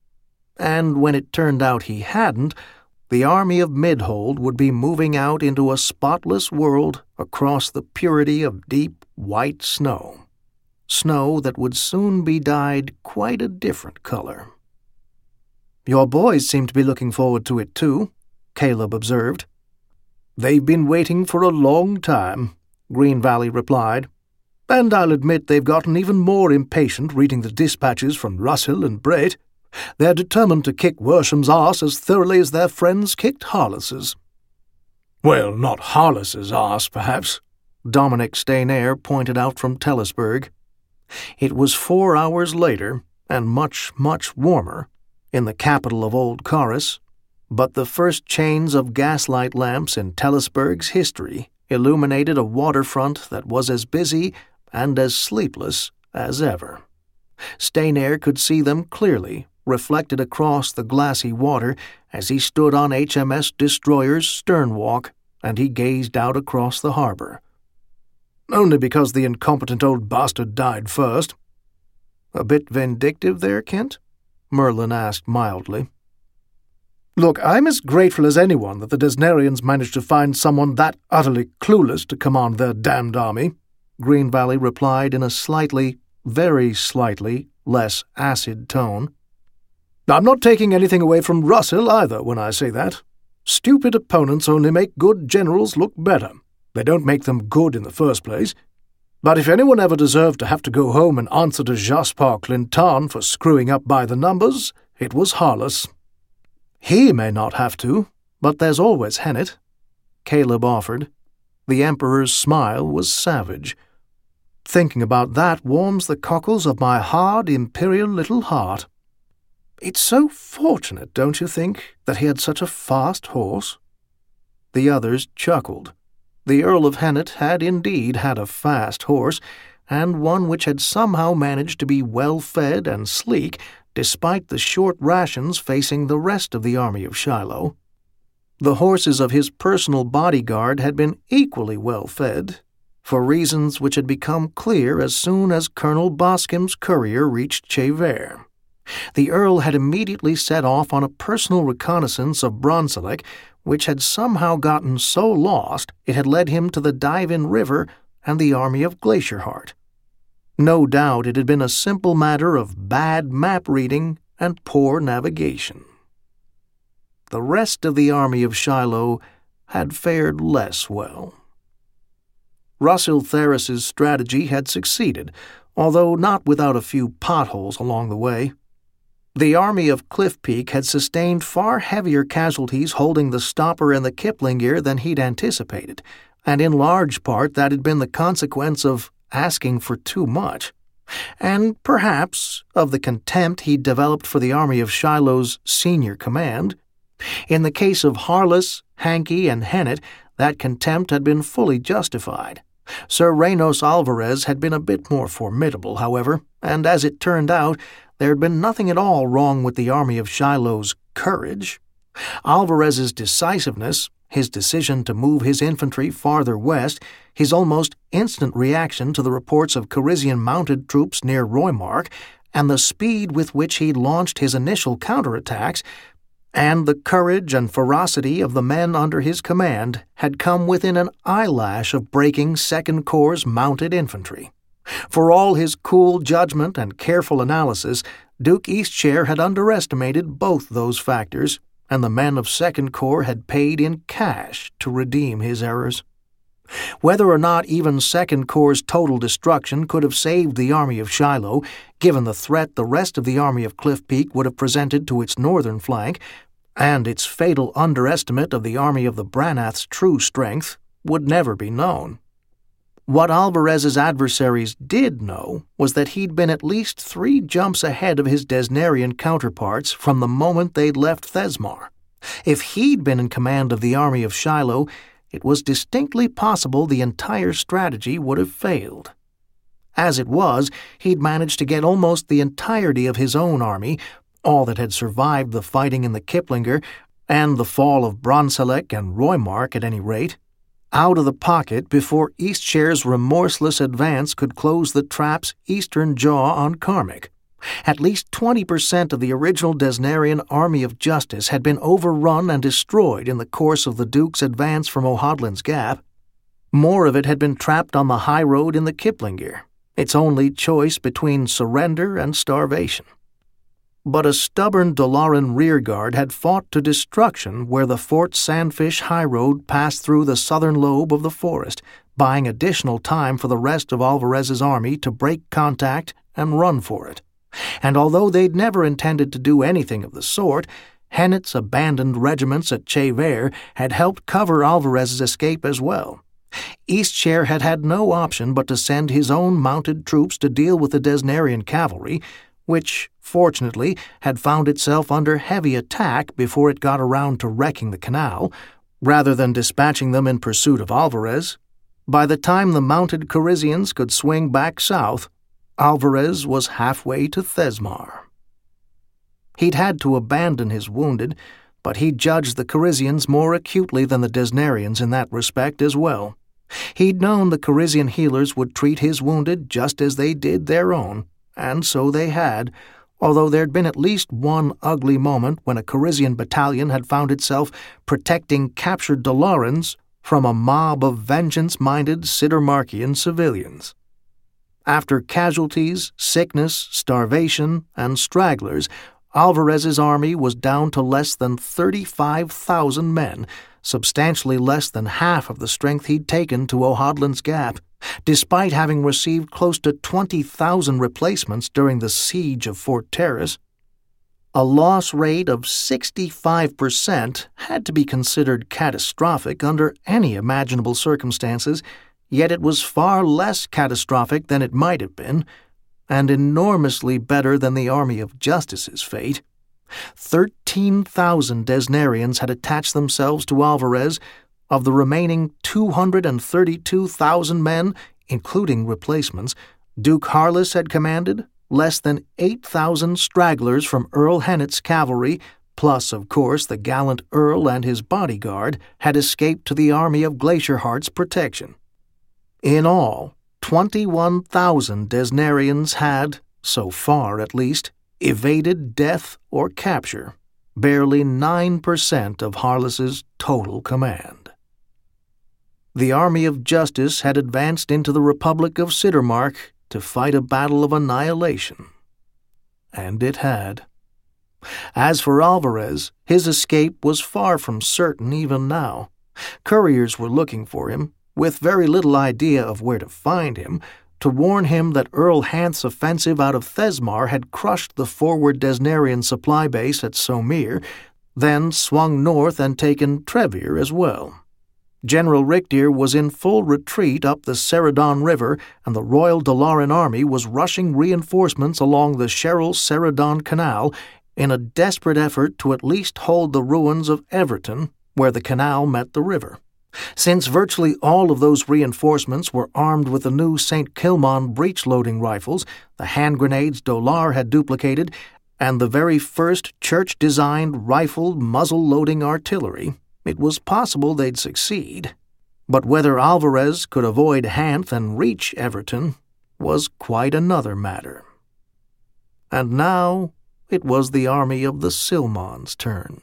And when it turned out he hadn't, the army of Midhold would be moving out into a spotless world across the purity of deep white snow. Snow that would soon be dyed quite a different color. "Your boys seem to be looking forward to it, too," Caleb observed. "They've been waiting for a long time," Greenvalley replied. "And I'll admit they've gotten even more impatient reading the dispatches from Russell and Brett. They're determined to kick Wersham's arse as thoroughly as their friends kicked Harless's." "Well, not Harless's arse, perhaps," Dominic Staynair pointed out from Tellisburg. It was four hours later, and much, much warmer, in the capital of Old Corus, but the first chains of gaslight lamps in Tellisburg's history illuminated a waterfront that was as busy and as sleepless as ever. Staynair could see them clearly, reflected across the glassy water as he stood on H M S Destroyer's sternwalk, and he gazed out across the harbor. "Only because the incompetent old bastard died first." "A bit vindictive there, Kent?" Merlin asked mildly. "Look, I'm as grateful as anyone that the Desnarians managed to find someone that utterly clueless to command their damned army," Greenvalley replied in a slightly, very slightly, less acid tone. "I'm not taking anything away from Russell either when I say that. Stupid opponents only make good generals look better. They don't make them good in the first place. But if anyone ever deserved to have to go home and answer to Jaspar Clinton for screwing up by the numbers, it was Harless. He may not have to, but there's always Hennet." Caleb offered. The Emperor's smile was savage. "Thinking about that warms the cockles of my hard, imperial little heart. It's so fortunate, don't you think, that he had such a fast horse?" The others chuckled. The Earl of Hennet had indeed had a fast horse, and one which had somehow managed to be well-fed and sleek despite the short rations facing the rest of the army of Shiloh. The horses of his personal bodyguard had been equally well-fed, for reasons which had become clear as soon as Colonel Boskim's courier reached Chever. The Earl had immediately set off on a personal reconnaissance of Bronselec, which had somehow gotten so lost it had led him to the Diven River and the army of Glacierheart. No doubt it had been a simple matter of bad map-reading and poor navigation. The rest of the army of Shiloh had fared less well. Russell Therris's strategy had succeeded, although not without a few potholes along the way. The army of Cliff Peak had sustained far heavier casualties holding the Stopper and the Kiplinger than he'd anticipated, and in large part that had been the consequence of asking for too much, and perhaps of the contempt he'd developed for the army of Shiloh's senior command. In the case of Harless, Hankey, and Hennet, that contempt had been fully justified. Sir Reynos Alvarez had been a bit more formidable, however, and as it turned out, there had been nothing at all wrong with the army of Shiloh's courage. Alvarez's decisiveness, his decision to move his infantry farther west, his almost instant reaction to the reports of Carizian mounted troops near Roymark, and the speed with which he launched his initial counterattacks, and the courage and ferocity of the men under his command had come within an eyelash of breaking Second Corps' mounted infantry. For all his cool judgment and careful analysis, Duke Eastshire had underestimated both those factors, and the men of Second Corps had paid in cash to redeem his errors. Whether or not even Second Corps' total destruction could have saved the army of Shiloh, given the threat the rest of the army of Cliff Peak would have presented to its northern flank, and its fatal underestimate of the army of the Branath's true strength, would never be known. What Alvarez's adversaries did know was that he'd been at least three jumps ahead of his Desnarian counterparts from the moment they'd left Thesmar. If he'd been in command of the army of Shiloh, it was distinctly possible the entire strategy would have failed. As it was, he'd managed to get almost the entirety of his own army, all that had survived the fighting in the Kiplinger, and the fall of Bronselec and Roymark at any rate, out of the pocket before Eastshire's remorseless advance could close the trap's eastern jaw on Carmick. At least twenty percent of the original Desnarian Army of Justice had been overrun and destroyed in the course of the Duke's advance from O'Hodlin's Gap. More of it had been trapped on the high road in the Kiplinger, its only choice between surrender and starvation. But a stubborn Dolaran rearguard had fought to destruction where the Fort Sandfish high road passed through the southern lobe of the forest, buying additional time for the rest of Alvarez's army to break contact and run for it. And although they'd never intended to do anything of the sort, Hennet's abandoned regiments at Chever had helped cover Alvarez's escape as well. Eastshire had had no option but to send his own mounted troops to deal with the Desnarian cavalry, which, fortunately, had found itself under heavy attack before it got around to wrecking the canal, rather than dispatching them in pursuit of Alvarez. By the time the mounted Carizians could swing back south, Alvarez was halfway to Thesmar. He'd had to abandon his wounded, but he judged the Carizians more acutely than the Desnarians in that respect as well. He'd known the Carizian healers would treat his wounded just as they did their own, and so they had, although there'd been at least one ugly moment when a Carizian battalion had found itself protecting captured Dolarans from a mob of vengeance-minded Sidormarkian civilians. After casualties, sickness, starvation, and stragglers, Alvarez's army was down to less than thirty-five thousand men, substantially less than half of the strength he'd taken to O'Hodlin's Gap, despite having received close to twenty thousand replacements during the siege of Fort Terrace. A loss rate of sixty-five percent had to be considered catastrophic under any imaginable circumstances, yet it was far less catastrophic than it might have been, and enormously better than the Army of Justice's fate. Thirteen thousand Desnarians had attached themselves to Alvarez. Of the remaining two hundred thirty-two thousand men, including replacements, Duke Harless had commanded. Less than eight thousand stragglers from Earl Hennet's cavalry, plus, of course, the gallant Earl and his bodyguard, had escaped to the army of Glacierheart's protection. In all, twenty-one thousand Desnarians had, so far at least, evaded death or capture, barely nine percent of Harless's total command. The Army of Justice had advanced into the Republic of Siddermark to fight a battle of annihilation. And it had. As for Alvarez, his escape was far from certain even now. Couriers were looking for him, with very little idea of where to find him, to warn him that Earl Hanth's offensive out of Thesmar had crushed the forward Desnarian supply base at Somir, then swung north and taken Trevier as well. General Richtir was in full retreat up the Ceridon River, and the Royal Dalaran Army was rushing reinforcements along the Cheryl-Ceridon Canal in a desperate effort to at least hold the ruins of Everton, where the canal met the river. Since virtually all of those reinforcements were armed with the new Saint Kilmon breech-loading rifles, the hand grenades Dolar had duplicated, and the very first church-designed rifled muzzle-loading artillery, it was possible they'd succeed. But whether Alvarez could avoid Hanth and reach Everton was quite another matter. And now it was the army of the Silmon's turn.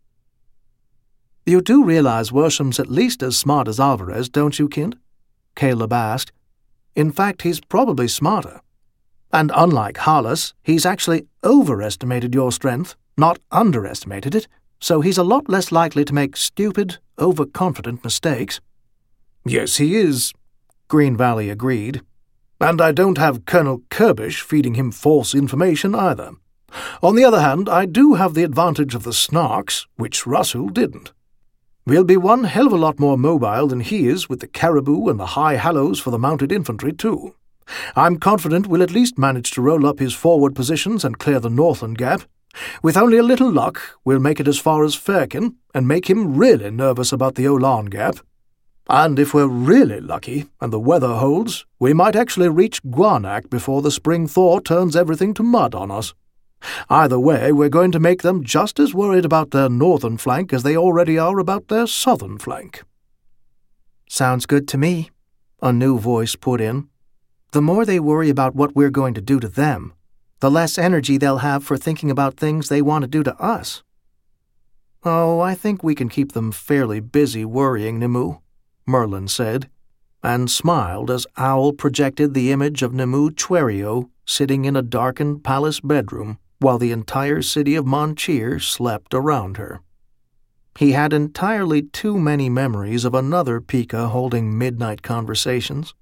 "You do realize Wersham's at least as smart as Alvarez, don't you, Kint?" Caleb asked. "In fact, he's probably smarter. And unlike Harless, he's actually overestimated your strength, not underestimated it. So he's a lot less likely to make stupid, overconfident mistakes." "Yes, he is," Green Valley agreed. "And I don't have Colonel Kirbish feeding him false information either. On the other hand, I do have the advantage of the Snarks, which Russell didn't. We'll be one hell of a lot more mobile than he is with the Caribou and the High Hallows for the mounted infantry, too. I'm confident we'll at least manage to roll up his forward positions and clear the Northland Gap. With only a little luck, we'll make it as far as Firkin and make him really nervous about the Olan Gap. And if we're really lucky and the weather holds, we might actually reach Guanac before the spring thaw turns everything to mud on us. Either way, we're going to make them just as worried about their northern flank as they already are about their southern flank." "Sounds good to me," a new voice put in. "The more they worry about what we're going to do to them, the less energy they'll have for thinking about things they want to do to us." "Oh, I think we can keep them fairly busy worrying, Nimue," Merlin said, and smiled as Owl projected the image of Nimue Chwerio sitting in a darkened palace bedroom while the entire city of Moncheer slept around her. He had entirely too many memories of another Pika holding midnight conversations.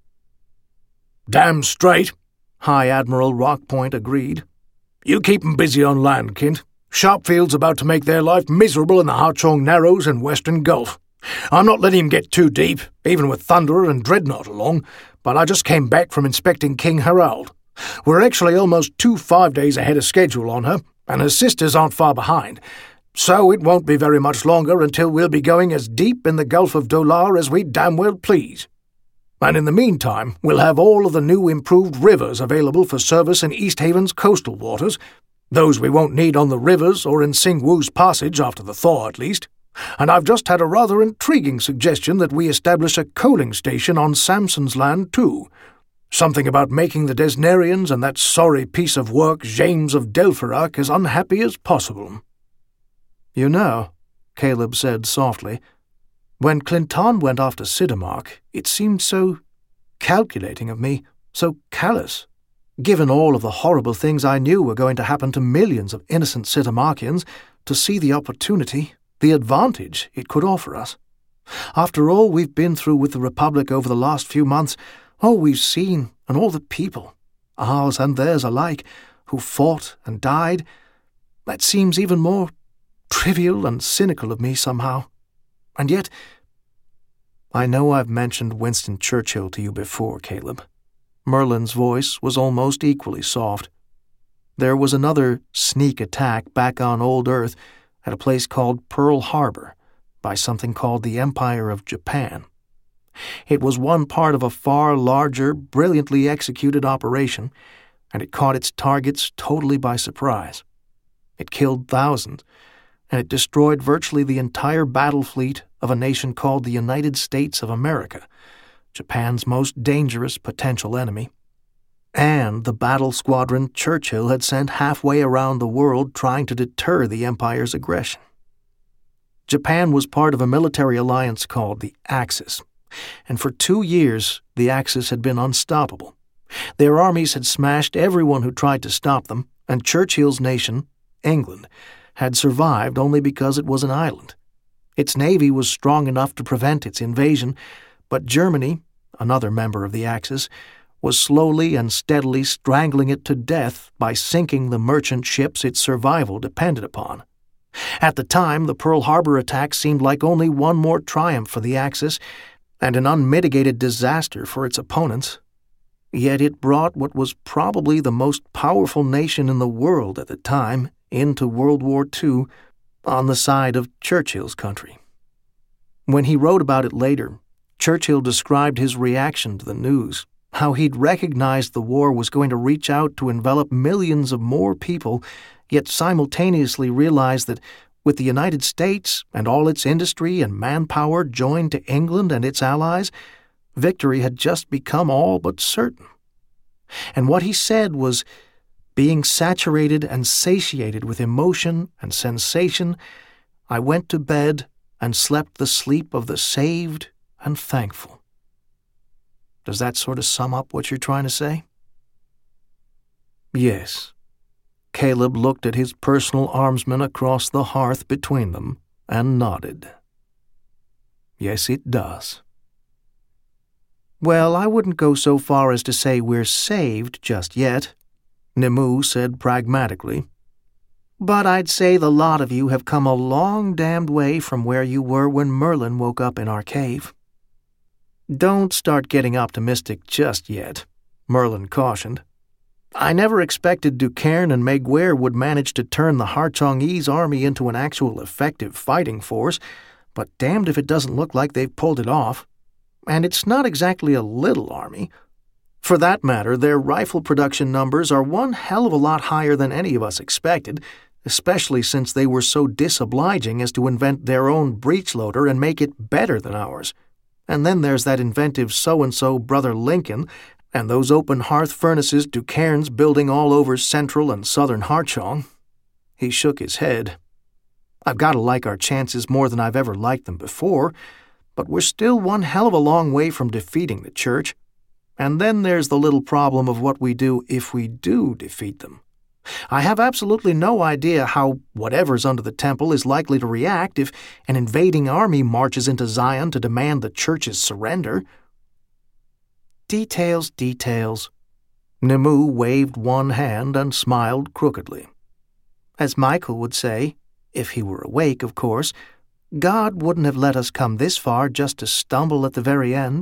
"Damn straight," High Admiral Rockpoint agreed. "You keep 'em busy on land, Kint. Sharpfield's about to make their life miserable in the Harchong Narrows and Western Gulf. I'm not letting him get too deep, even with Thunderer and Dreadnought along, but I just came back from inspecting King Harald. We're actually almost two five days ahead of schedule on her, and her sisters aren't far behind, so it won't be very much longer until we'll be going as deep in the Gulf of Dolar as we damn well please. And in the meantime, we'll have all of the new improved rivers available for service in East Haven's coastal waters, those we won't need on the rivers or in Singwoo's passage after the thaw at least. And I've just had a rather intriguing suggestion that we establish a coaling station on Samson's land too. Something about making the Desnarians and that sorry piece of work James of Delphirac as unhappy as possible." "You know," Caleb said softly, "when Clinton went off to Siddermark, it seemed so calculating of me, so callous. Given all of the horrible things I knew were going to happen to millions of innocent Siddermarkians, to see the opportunity, the advantage it could offer us. After all we've been through with the Republic over the last few months, all we've seen, and all the people, ours and theirs alike, who fought and died, That seems even more trivial and cynical of me somehow. And yet, I know I've mentioned Winston Churchill to you before, Caleb. Merlin's voice was almost equally soft. There was another sneak attack back on old Earth at a place called Pearl Harbor by something called the Empire of Japan. It was one part of a far larger, brilliantly executed operation, and it caught its targets totally by surprise. It killed thousands, and it destroyed virtually the entire battle fleet of a nation called the United States of America, Japan's most dangerous potential enemy, and the battle squadron Churchill had sent halfway around the world trying to deter the Empire's aggression. Japan was part of a military alliance called the Axis, and for two years the Axis had been unstoppable. Their armies had smashed everyone who tried to stop them, and Churchill's nation, England, had survived only because it was an island. Its navy was strong enough to prevent its invasion, but Germany, another member of the Axis, was slowly and steadily strangling it to death by sinking the merchant ships its survival depended upon. At the time, the Pearl Harbor attack seemed like only one more triumph for the Axis and an unmitigated disaster for its opponents. Yet it brought what was probably the most powerful nation in the world at the time into World War Two on the side of Churchill's country. When he wrote about it later, Churchill described his reaction to the news, how he'd recognized the war was going to reach out to envelop millions of more people, yet simultaneously realized that with the United States and all its industry and manpower joined to England and its allies, victory had just become all but certain. And what he said was, being saturated and satiated with emotion and sensation, I went to bed and slept the sleep of the saved and thankful. Does that sort of sum up what you're trying to say? Yes. Caleb looked at his personal armsman across the hearth between them and nodded. Yes, it does. Well, I wouldn't go so far as to say we're saved just yet, Nimue said pragmatically. But I'd say the lot of you have come a long damned way from where you were when Merlin woke up in our cave. Don't start getting optimistic just yet, Merlin cautioned. I never expected Ducairn and Maguire would manage to turn the Harchongese army into an actual effective fighting force, but damned if it doesn't look like they've pulled it off. And it's not exactly a little army. For that matter, their rifle production numbers are one hell of a lot higher than any of us expected, especially since they were so disobliging as to invent their own breech-loader and make it better than ours. And then there's that inventive so-and-so Brother Lincoln, and those open hearth furnaces Ducairn's building all over central and southern Harchong. He shook his head. I've got to like our chances more than I've ever liked them before, but we're still one hell of a long way from defeating the Church. And then there's the little problem of what we do if we do defeat them. I have absolutely no idea how whatever's under the temple is likely to react if an invading army marches into Zion to demand the Church's surrender. Details, details. Nimue waved one hand and smiled crookedly. As Michael would say, if he were awake, of course, God wouldn't have let us come this far just to stumble at the very end.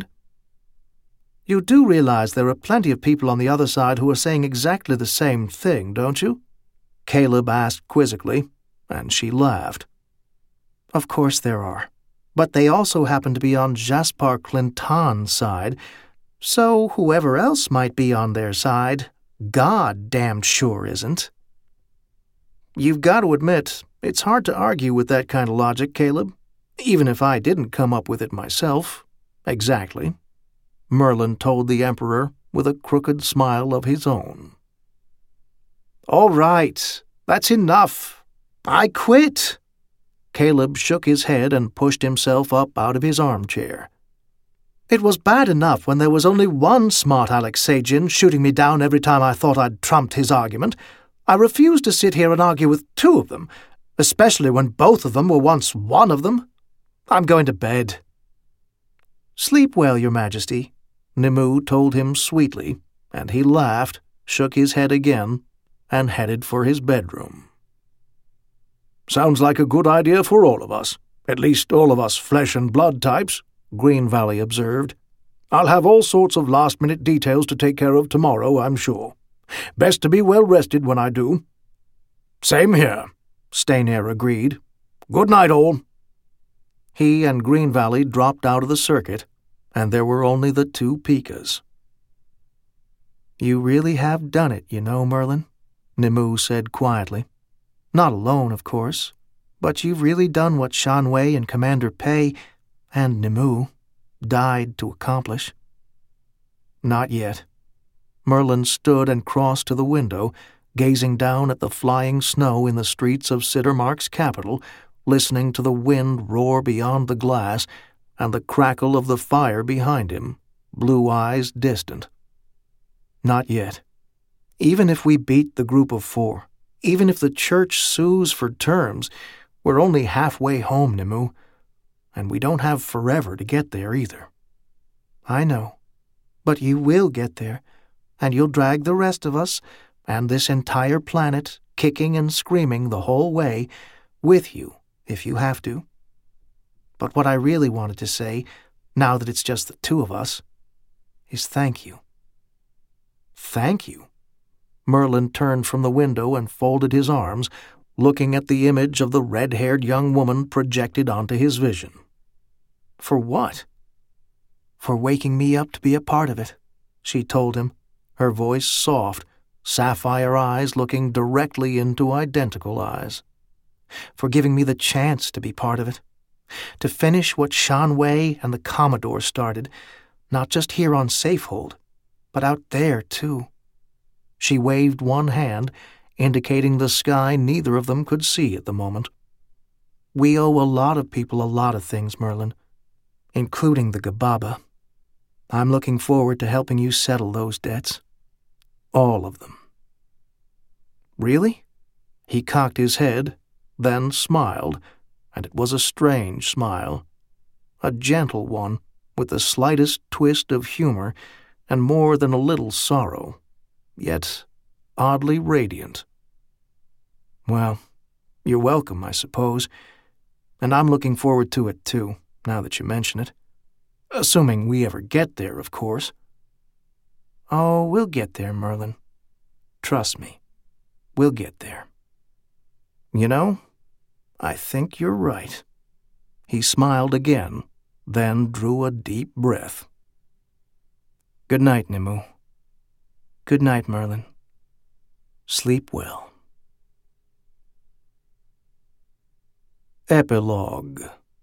You do realize there are plenty of people on the other side who are saying exactly the same thing, don't you? Caleb asked quizzically, and she laughed. Of course there are, but they also happen to be on Jaspar Clinton's side, so whoever else might be on their side, God damned sure isn't. You've got to admit, it's hard to argue with that kind of logic, Caleb, even if I didn't come up with it myself. Exactly. Merlin told the Emperor with a crooked smile of his own. All right, that's enough. I quit. Caleb shook his head and pushed himself up out of his armchair. It was bad enough when there was only one smart Alex Sajin shooting me down every time I thought I'd trumped his argument. I refused to sit here and argue with two of them, especially when both of them were once one of them. I'm going to bed. Sleep well, Your Majesty, Nimue told him sweetly, and he laughed, shook his head again, and headed for his bedroom. Sounds like a good idea for all of us. At least all of us flesh and blood types, Green Valley observed. I'll have all sorts of last-minute details to take care of tomorrow, I'm sure. Best to be well rested when I do. Same here, Stayner agreed. Good night, all. He and Green Valley dropped out of the circuit, and there were only the two Pikas. You really have done it, you know, Merlin, Nimue said quietly. Not alone, of course, but you've really done what Shan Wei and Commander Pei and Nimue died to accomplish. Not yet. Merlin stood and crossed to the window, gazing down at the flying snow in the streets of Siddermark's capital, listening to the wind roar beyond the glass and the crackle of the fire behind him, blue eyes distant. Not yet. Even if we beat the group of four, even if the church sues for terms, we're only halfway home, Nimue, and we don't have forever to get there either. I know, but you will get there, and you'll drag the rest of us and this entire planet, kicking and screaming the whole way, with you, if you have to. But what I really wanted to say, now that it's just the two of us, is thank you. Thank you? Merlin turned from the window and folded his arms, looking at the image of the red-haired young woman projected onto his vision. For what? For waking me up to be a part of it, she told him, her voice soft, sapphire eyes looking directly into identical eyes. For giving me the chance to be part of it, to finish what Shan Wei and the Commodore started, not just here on Safehold, but out there, too. She waved one hand, indicating the sky neither of them could see at the moment. We owe a lot of people a lot of things, Merlin, including the Gababa. I'm looking forward to helping you settle those debts. All of them. Really? He cocked his head, then smiled, and it was a strange smile. A gentle one, with the slightest twist of humor and more than a little sorrow, yet oddly radiant. Well, you're welcome, I suppose, and I'm looking forward to it too, now that you mention it. Assuming we ever get there, of course. Oh, we'll get there, Merlin. Trust me, we'll get there. You know, I think you're right. He smiled again, then drew a deep breath. Good night, Nimue. Good night, Merlin. Sleep well. Epilogue.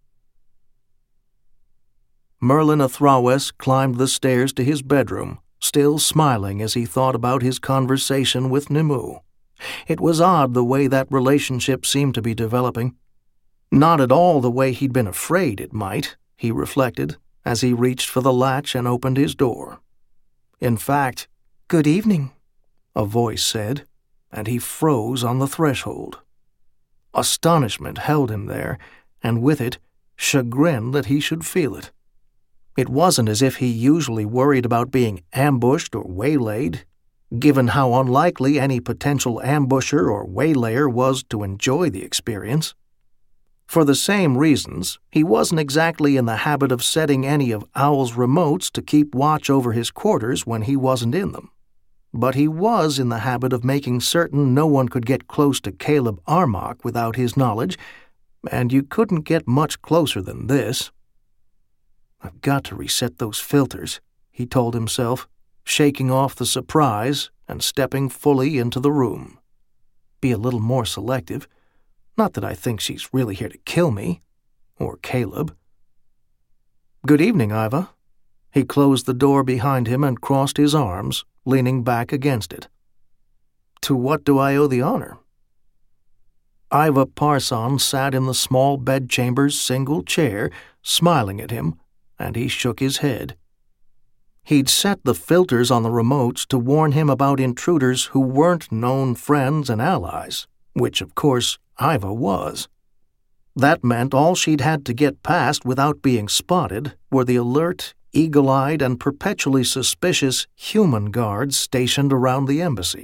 Merlin Athrawes climbed the stairs to his bedroom, still smiling as he thought about his conversation with Nimue. It was odd the way that relationship seemed to be developing. Not at all the way he'd been afraid it might, he reflected, as he reached for the latch and opened his door. In fact, "Good evening," a voice said, and he froze on the threshold. Astonishment held him there, and with it, chagrin that he should feel it. It wasn't as if he usually worried about being ambushed or waylaid, given how unlikely any potential ambusher or waylayer was to enjoy the experience. For the same reasons, he wasn't exactly in the habit of setting any of Owl's remotes to keep watch over his quarters when he wasn't in them. But he was in the habit of making certain no one could get close to Caleb Armok without his knowledge, and you couldn't get much closer than this. I've got to reset those filters, he told himself, shaking off the surprise and stepping fully into the room. Be a little more selective. Not that I think she's really here to kill me, or Caleb. Good evening, Iva. He closed the door behind him and crossed his arms, leaning back against it. To what do I owe the honor? Iva Parson sat in the small bedchamber's single chair, smiling at him, and he shook his head. He'd set the filters on the remotes to warn him about intruders who weren't known friends and allies, which, of course, Iva was. That meant all she'd had to get past without being spotted were the alert, eagle-eyed, and perpetually suspicious human guards stationed around the embassy.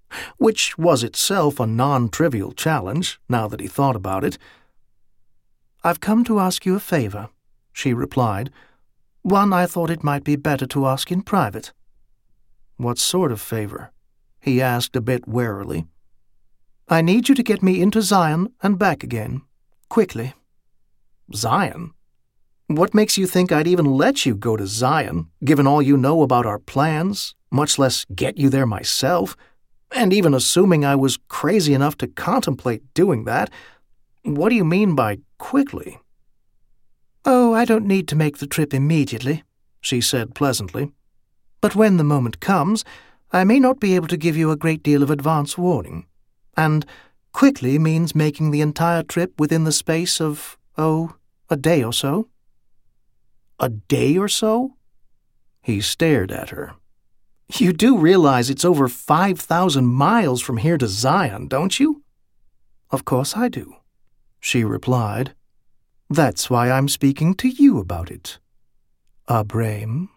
which was itself a non-trivial challenge, now that he thought about it. "I've come to ask you a favor," she replied. "One I thought it might be better to ask in private." "What sort of favor?" he asked a bit warily. "I need you to get me into Zion and back again, quickly." "Zion? What makes you think I'd even let you go to Zion, given all you know about our plans, much less get you there myself? And even assuming I was crazy enough to contemplate doing that, what do you mean by quickly?" "Oh, I don't need to make the trip immediately," she said pleasantly. "But when the moment comes, I may not be able to give you a great deal of advance warning. And quickly means making the entire trip within the space of, oh, a day or so." "A day or so?" He stared at her. "You do realize it's over five thousand miles from here to Zion, don't you?" "Of course I do," she replied. "That's why I'm speaking to you about it, Abraham."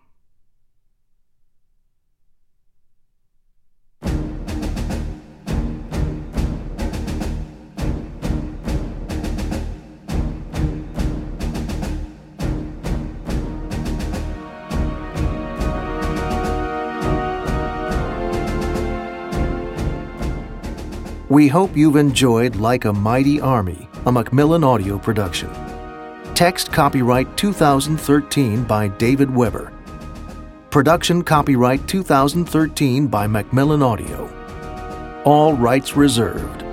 We hope you've enjoyed Like a Mighty Army, a Macmillan audio production. Text copyright two thousand thirteen by David Weber. Production copyright two thousand thirteen by Macmillan Audio. All rights reserved.